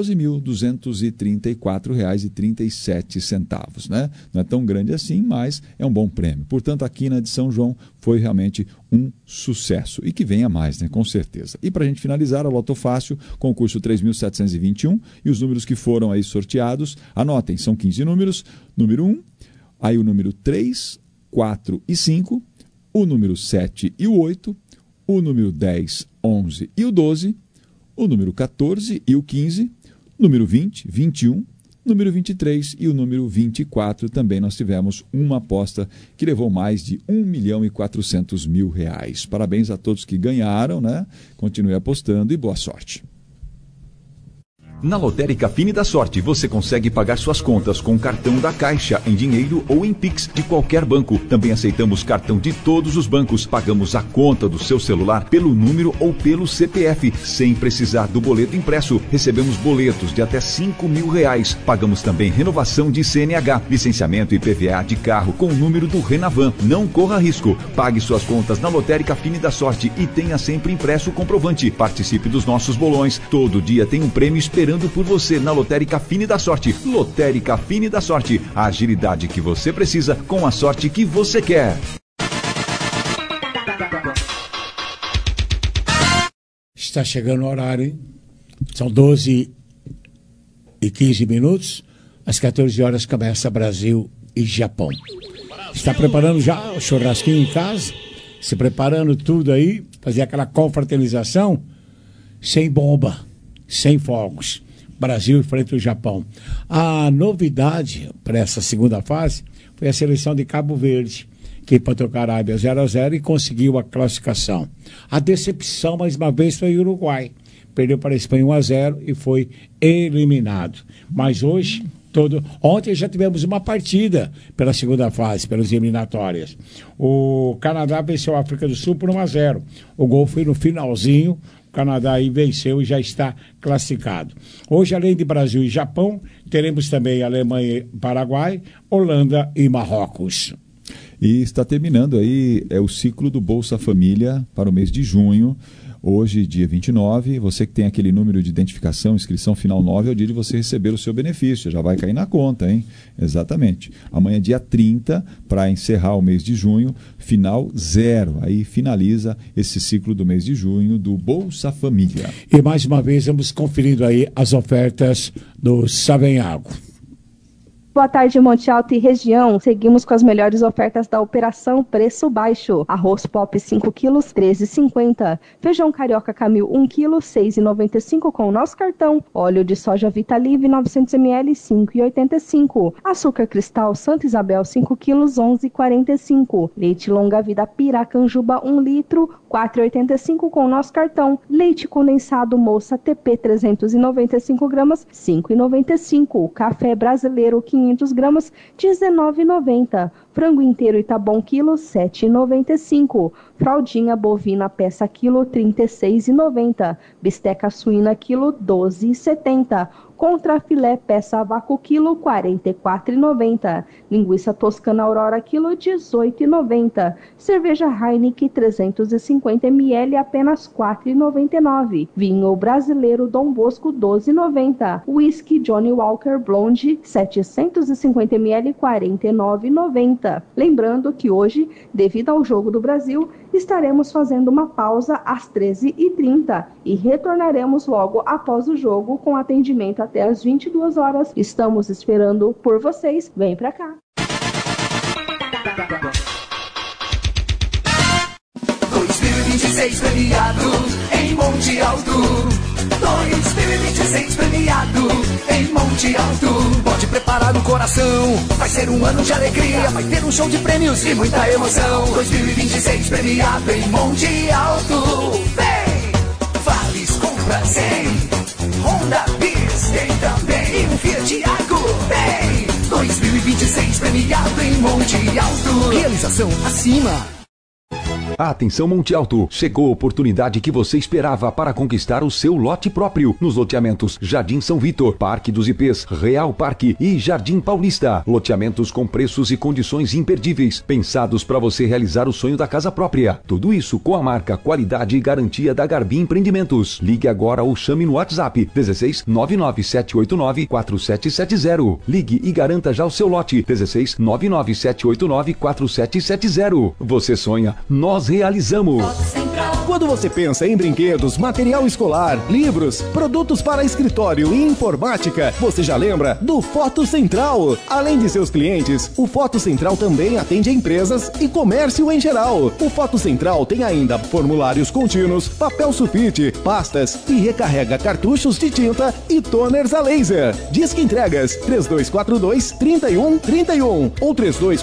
12.234,37, né? Não é tão grande assim, mas é um bom prêmio. Portanto, a Quina de São João foi realmente um sucesso, e que venha mais, né? Com certeza. E para a gente finalizar, a Loto Fácil, concurso 3.721, e os números que foram aí sorteados, anotem, são 15 números, número 1, aí o número 3, 4 e 5, o número 7 e o 8, o número 10, 11 e o 12, o número 14 e o 15, número 20, 21, número 23 e o número 24. Também nós tivemos uma aposta que levou mais de R$1.400.000. Parabéns a todos que ganharam, né? Continue apostando e boa sorte. Na Lotérica Fine da Sorte, você consegue pagar suas contas com cartão da Caixa, em dinheiro ou em Pix de qualquer banco. Também aceitamos cartão de todos os bancos. Pagamos a conta do seu celular pelo número ou pelo CPF, sem precisar do boleto impresso. Recebemos boletos de até R$5.000. Pagamos também renovação de CNH, licenciamento e PVA de carro com o número do Renavan. Não corra risco. Pague suas contas na Lotérica Fine da Sorte e tenha sempre impresso o comprovante. Participe dos nossos bolões. Todo dia tem um prêmio esperando por você na Lotérica Fine da Sorte. Lotérica Fine da Sorte, a agilidade que você precisa com a sorte que você quer. Está chegando o horário, hein? São 12h15. Às 14 horas começa Brasil e Japão. Está preparando já o churrasquinho em casa? Se preparando tudo aí, fazer aquela confraternização sem bomba, sem fogos. Brasil enfrenta o Japão. A novidade para essa segunda fase foi a seleção de Cabo Verde, que empatou com a Arábia 0-0 e conseguiu a classificação. A decepção, mais uma vez, foi o Uruguai. Perdeu para a Espanha 1-0 e foi eliminado. Mas hoje, ontem já tivemos uma partida pela segunda fase, pelas eliminatórias. O Canadá venceu a África do Sul por 1-0. O gol foi no finalzinho. O Canadá aí venceu e já está classificado. Hoje, além de Brasil e Japão, teremos também Alemanha e Paraguai, Holanda e Marrocos. E está terminando aí o ciclo do Bolsa Família para o mês de junho. Hoje, dia 29, você que tem aquele número de identificação, inscrição final 9, é o dia de você receber o seu benefício. Já vai cair na conta, hein? Exatamente. Amanhã, dia 30, para encerrar o mês de junho, final 0. Aí finaliza esse ciclo do mês de junho do Bolsa Família. E mais uma vez, vamos conferindo aí as ofertas do Savenhago. Boa tarde, Monte Alto e região. Seguimos com as melhores ofertas da Operação Preço Baixo. Arroz Pop 5 quilos, R$ 13,50. Feijão Carioca Camil 1 quilo, R$ 6,95 com o nosso cartão. Óleo de soja Vitalive 900 ml, R$ 5,85. Açúcar Cristal Santa Isabel 5 quilos, R$ 11,45. Leite Longa Vida Piracanjuba 1 litro, R$ 4,85 com o nosso cartão. Leite condensado Moça TP 395 gramas, R$ 5,95. Café Brasileiro 500 gramas, R$ 19,90. Frango inteiro Itabom quilo, R$ 7,95. Fraldinha bovina peça quilo, R$ 36,90. Bisteca suína quilo, R$ 12,70. Contrafilé peça vácuo quilo, R$ 44,90. Linguiça toscana Aurora quilo, R$ 18,90. Cerveja Heineken 350 ml, apenas R$ 4,99. Vinho brasileiro Dom Bosco, R$ 12,90. Whisky Johnny Walker Blonde 750 ml, R$ 49,90. Lembrando que hoje, devido ao jogo do Brasil, estaremos fazendo uma pausa às 13h30 e retornaremos logo após o jogo com atendimento até às 22 horas. Estamos esperando por vocês. Vem pra cá. 2026 premiado em Monte Alto. 2026 premiado em Monte Alto. Pode preparar o coração, vai ser um ano de alegria, vai ter um show de prêmios e muita emoção. 2026 premiado em Monte Alto. Vem! Vales compra 100. Honda Bis tem também um Fiat Argo. Vem! 2026 premiado em Monte Alto. Realização acima. Atenção Monte Alto, chegou a oportunidade que você esperava para conquistar o seu lote próprio nos loteamentos Jardim São Vitor, Parque dos IPs, Real Parque e Jardim Paulista. Loteamentos com preços e condições imperdíveis, pensados para você realizar o sonho da casa própria. Tudo isso com a marca, qualidade e garantia da Garbi Empreendimentos. Ligue agora ou chame no WhatsApp 16 99789 4770. Ligue e garanta já o seu lote 16 99789 4770. Você sonha, nós realizamos. Central Quando você pensa em brinquedos, material escolar, livros, produtos para escritório e informática, você já lembra do Foto Central. Além de seus clientes, o Foto Central também atende empresas e comércio em geral. O Foto Central tem ainda formulários contínuos, papel sulfite, pastas e recarrega cartuchos de tinta e toners a laser. Disque entregas 3242-3131 ou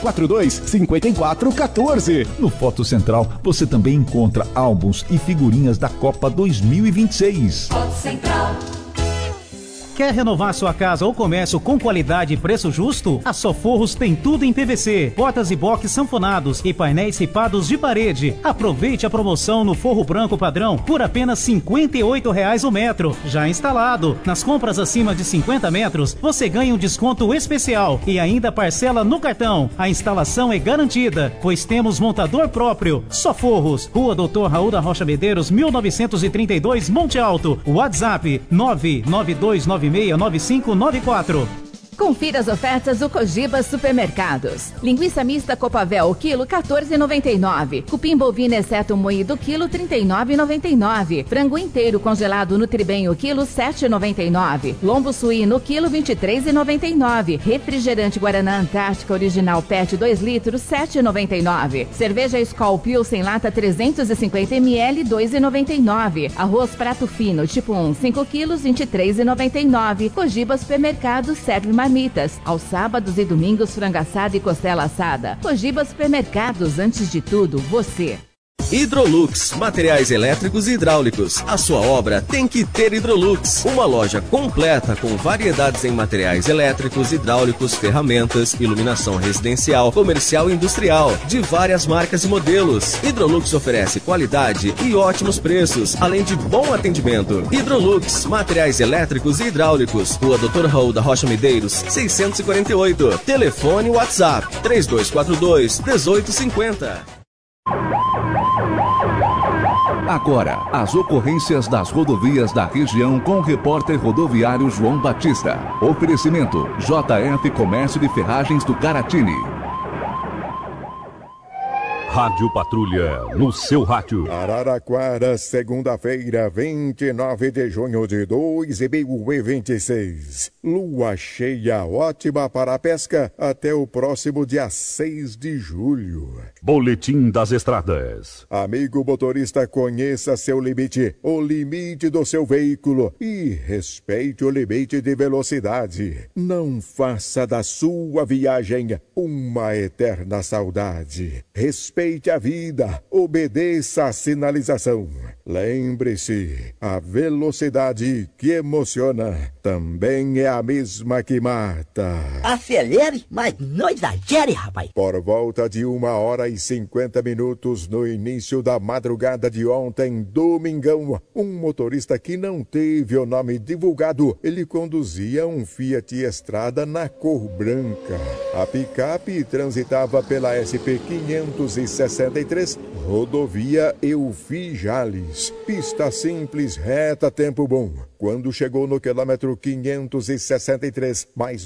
3242-5414. No Foto Central, você também encontra álbuns e figurinhas da Copa 2026. Foto Central. Quer renovar sua casa ou comércio com qualidade e preço justo? A Soforros tem tudo em PVC, portas e box sanfonados e painéis ripados de parede. Aproveite a promoção no forro branco padrão por apenas R$ 58,00 o metro, já instalado. Nas compras acima de 50 metros, você ganha um desconto especial e ainda parcela no cartão. A instalação é garantida, pois temos montador próprio. Soforros, Rua Dr. Raul da Rocha Medeiros, 1932, Monte Alto. WhatsApp 992969594. Confira as ofertas do Cogiba Supermercados. Linguiça mista Copavel, quilo 14,99. Cupim bovino exceto moído, quilo 39,99. Frango inteiro congelado Nutribem, o quilo 7,99. Lombo suíno, quilo 23,99. Refrigerante Guaraná Antártica Original PET 2 litros, 7,99. Cerveja Skol Pilsen lata 350 ml, 2,99. Arroz prato fino, tipo 1, 5 quilos, 23,99. Cogiba Supermercados serve marmitas. Aos sábados e domingos, frango assado e costela assada. Cogiba Supermercados, antes de tudo, você. Hidrolux, materiais elétricos e hidráulicos. A sua obra tem que ter Hidrolux. Uma loja completa com variedades em materiais elétricos, hidráulicos, ferramentas, iluminação residencial, comercial e industrial, de várias marcas e modelos. Hidrolux oferece qualidade e ótimos preços, além de bom atendimento. Hidrolux, materiais elétricos e hidráulicos. Rua Dr. Raul da Rocha Medeiros, 648. Telefone WhatsApp 3242-1850. Agora, as ocorrências das rodovias da região com o repórter rodoviário João Batista. Oferecimento: JF Comércio de Ferragens do Caratini. Rádio Patrulha, no seu rádio. Araraquara, segunda-feira, 29 de junho de 2026. Lua cheia ótima para a pesca até o próximo dia 6 de julho. Boletim das Estradas. Amigo motorista, conheça seu limite, o limite do seu veículo e respeite o limite de velocidade. Não faça da sua viagem uma eterna saudade. Respeite a vida, obedeça a sinalização. Lembre-se, a velocidade que emociona também é a mesma que mata. Acelere, mas não exagere, rapaz. Por volta de 1h50 no início da madrugada de ontem, domingão, um motorista que não teve o nome divulgado, ele conduzia um Fiat Estrada na cor branca. A picape transitava pela SP 563, rodovia Eufi Jales. Pista simples, reta, tempo bom. Quando chegou no quilômetro 563, mais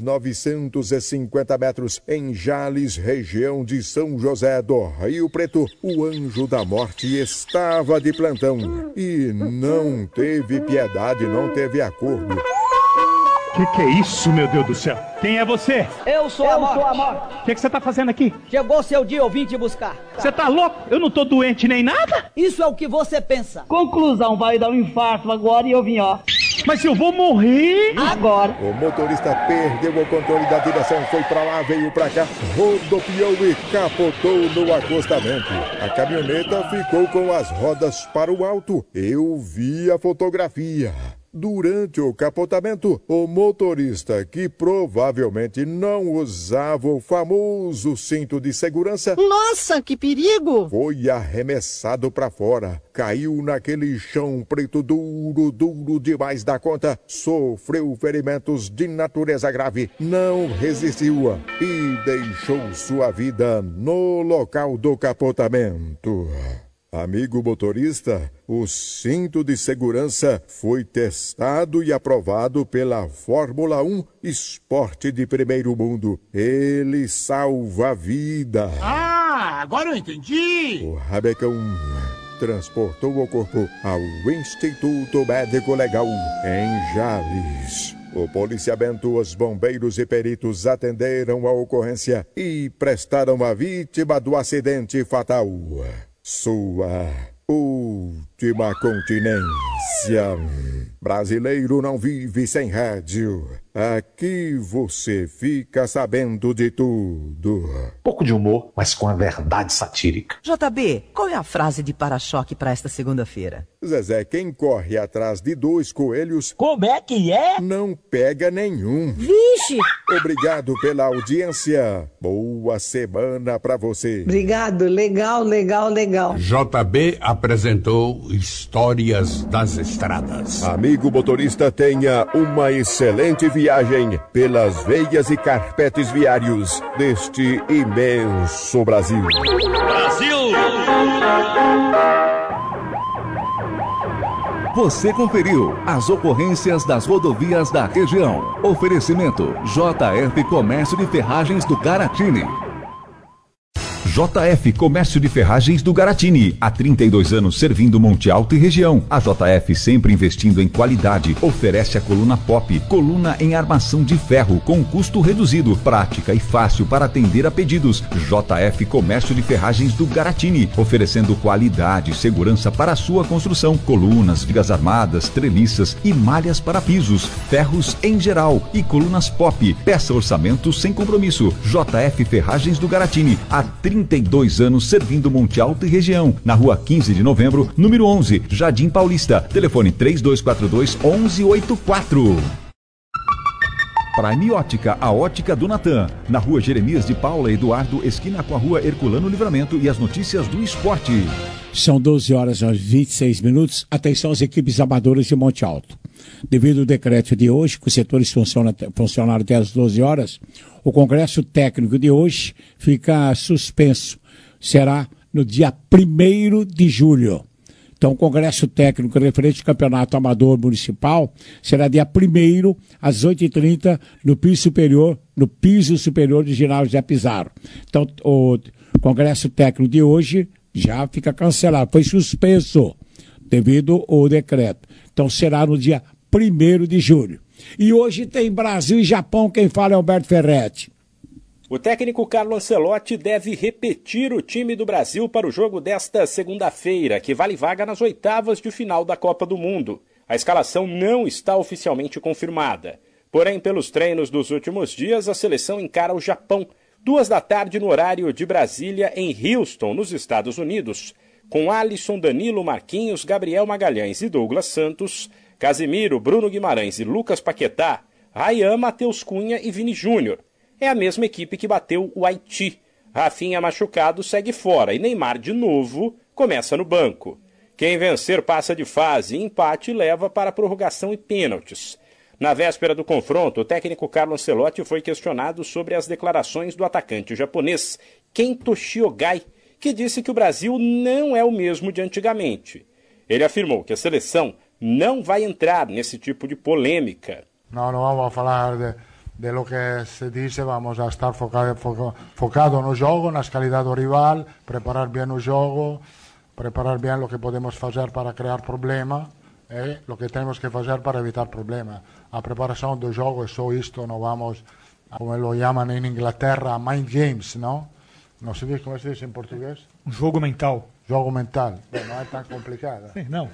950 metros, em Jales, região de São José do Rio Preto, o anjo da morte estava de plantão e não teve piedade, não teve acordo. Que é isso, meu Deus do céu? Quem é você? Eu sou a morte. O que você tá fazendo aqui? Chegou seu dia, eu vim te buscar. Você tá louco? Eu não tô doente nem nada. Isso é o que você pensa. Conclusão, vai dar um infarto agora e eu vim, ó. Mas eu vou morrer agora. O motorista perdeu o controle da direção, foi pra lá, veio pra cá, rodopiou e capotou no acostamento. A caminhoneta ficou com as rodas para o alto. Eu vi a fotografia. Durante o capotamento, o motorista, que provavelmente não usava o famoso cinto de segurança... Nossa, que perigo! Foi arremessado para fora, caiu naquele chão preto duro demais da conta, sofreu ferimentos de natureza grave, não resistiu e deixou sua vida no local do capotamento. Amigo motorista, o cinto de segurança foi testado e aprovado pela Fórmula 1 Esporte de Primeiro Mundo. Ele salva a vida. Ah, agora eu entendi! O rabecão transportou o corpo ao Instituto Médico Legal em Jales. O policiamento, os bombeiros e peritos atenderam a ocorrência e prestaram a vítima do acidente fatal sua última continência. Brasileiro não vive sem rádio. Aqui você fica sabendo de tudo. Pouco de humor, mas com a verdade satírica. JB, qual é a frase de para-choque para esta segunda-feira? Zezé, quem corre atrás de 2 coelhos... Como é que é? Não pega nenhum. Vixe! Obrigado pela audiência. Boa semana pra você. Obrigado, legal. JB apresentou Histórias das Estradas. Amigo motorista, tenha uma excelente viagem pelas veias e carpetes viários deste imenso Brasil. Você conferiu as ocorrências das rodovias da região. Oferecimento JF Comércio de Ferragens do Garatini. JF Comércio de Ferragens do Garatini. Há 32 anos servindo Monte Alto e região. A JF sempre investindo em qualidade. Oferece a coluna Pop, coluna em armação de ferro com custo reduzido, prática e fácil para atender a pedidos. JF Comércio de Ferragens do Garatini, oferecendo qualidade e segurança para a sua construção. Colunas, vigas armadas, treliças e malhas para pisos, ferros em geral e colunas Pop. Peça orçamento sem compromisso. JF Ferragens do Garatini. Há 32 anos servindo Monte Alto e região. Na rua 15 de novembro, número 11, Jardim Paulista. Telefone 3242-1184. Prime Ótica, a ótica do Natan. Na rua Jeremias de Paula Eduardo, esquina com a rua Herculano Livramento, e as notícias do esporte. São 12 horas e 26 minutos. Atenção às equipes amadoras de Monte Alto. Devido ao decreto de hoje, que os setores funcionaram até às 12 horas, o congresso técnico de hoje fica suspenso. Será no dia 1º de julho. Então, o congresso técnico referente ao campeonato amador municipal será dia 1º às 8h30 no piso superior do ginásio Zé Pizarro. Então, o congresso técnico de hoje já fica cancelado, foi suspenso devido ao decreto. Então, será no dia 1º de julho. E hoje tem Brasil e Japão, quem fala é Alberto Ferretti. O técnico Carlo Ancelotti deve repetir o time do Brasil para o jogo desta segunda-feira, que vale vaga nas oitavas de final da Copa do Mundo. A escalação não está oficialmente confirmada. Porém, pelos treinos dos últimos dias, a seleção encara o Japão, 14h no horário de Brasília, em Houston, nos Estados Unidos, com Alisson, Danilo, Marquinhos, Gabriel Magalhães e Douglas Santos, Casemiro, Bruno Guimarães e Lucas Paquetá, Ryan, Matheus Cunha e Vini Júnior. É a mesma equipe que bateu o Haiti. Rafinha machucado segue fora e Neymar de novo começa no banco. Quem vencer passa de fase e empate leva para a prorrogação e pênaltis. Na véspera do confronto, o técnico Carlo Ancelotti foi questionado sobre as declarações do atacante japonês Kento Shiogai, que disse que o Brasil não é o mesmo de antigamente. Ele afirmou que a seleção não vai entrar nesse tipo de polêmica. Não vamos falar de lo que se dice, vamos a estar focado no jogo, nas qualidades do rival, preparar bem o jogo, preparar bem o que podemos fazer para criar problema e o que temos que fazer para evitar problema. A preparação do jogo é só isto, não vamos, como lo chamam em Inglaterra, mind games, não? Não se diz, como se diz em português? Um jogo mental. Jogo mental. Bem, não é tão complicado. Sim, não.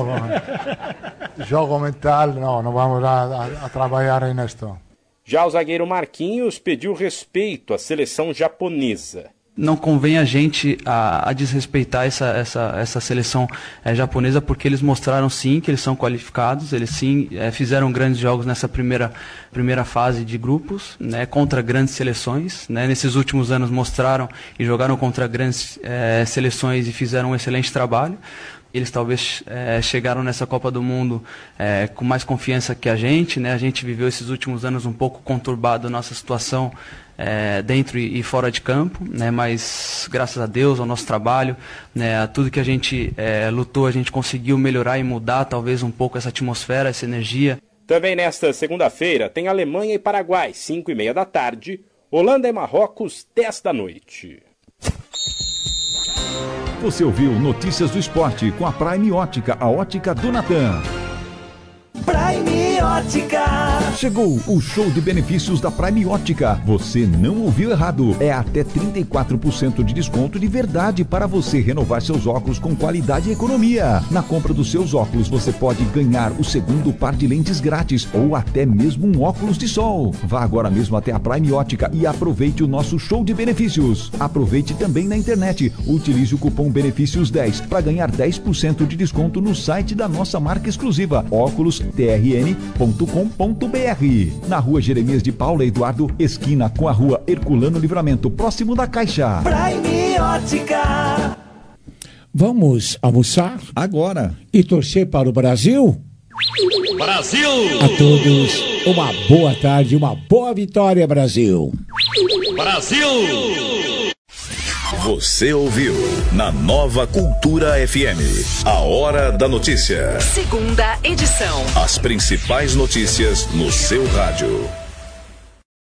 Jogo mental, não vamos a trabalhar nisto. Já o zagueiro Marquinhos pediu respeito à seleção japonesa. Não convém a gente a desrespeitar essa seleção japonesa, porque eles mostraram sim que eles são qualificados, eles sim fizeram grandes jogos nessa primeira fase de grupos, né, contra grandes seleções, né, nesses últimos anos mostraram e jogaram contra grandes seleções e fizeram um excelente trabalho. Eles talvez chegaram nessa Copa do Mundo com mais confiança que a gente, né? A gente viveu esses últimos anos um pouco conturbado a nossa situação dentro e fora de campo, né? Mas graças a Deus, ao nosso trabalho, né, a tudo que a gente lutou, a gente conseguiu melhorar e mudar talvez um pouco essa atmosfera, essa energia. Também nesta segunda-feira tem Alemanha e Paraguai, 5h30 da tarde, Holanda e Marrocos, 10 da noite. Você ouviu Notícias do Esporte com a Prime Ótica, a ótica do Natan. Prime Ótica. Chegou o show de benefícios da Prime Ótica. Você não ouviu errado. É até 34% de desconto de verdade para você renovar seus óculos com qualidade e economia. Na compra dos seus óculos, você pode ganhar o segundo par de lentes grátis ou até mesmo um óculos de sol. Vá agora mesmo até a Prime Ótica e aproveite o nosso show de benefícios. Aproveite também na internet. Utilize o cupom BENEFÍCIOS10 para ganhar 10% de desconto no site da nossa marca exclusiva, óculostrn.com.br. Na rua Jeremias de Paula Eduardo, esquina com a rua Herculano Livramento, próximo da Caixa. Prime Ótica. Vamos almoçar? Agora. E torcer para o Brasil? Brasil! A todos, uma boa tarde, uma boa vitória, Brasil! Brasil! Você ouviu na Nova Cultura FM, a Hora da Notícia. Segunda edição. As principais notícias no seu rádio.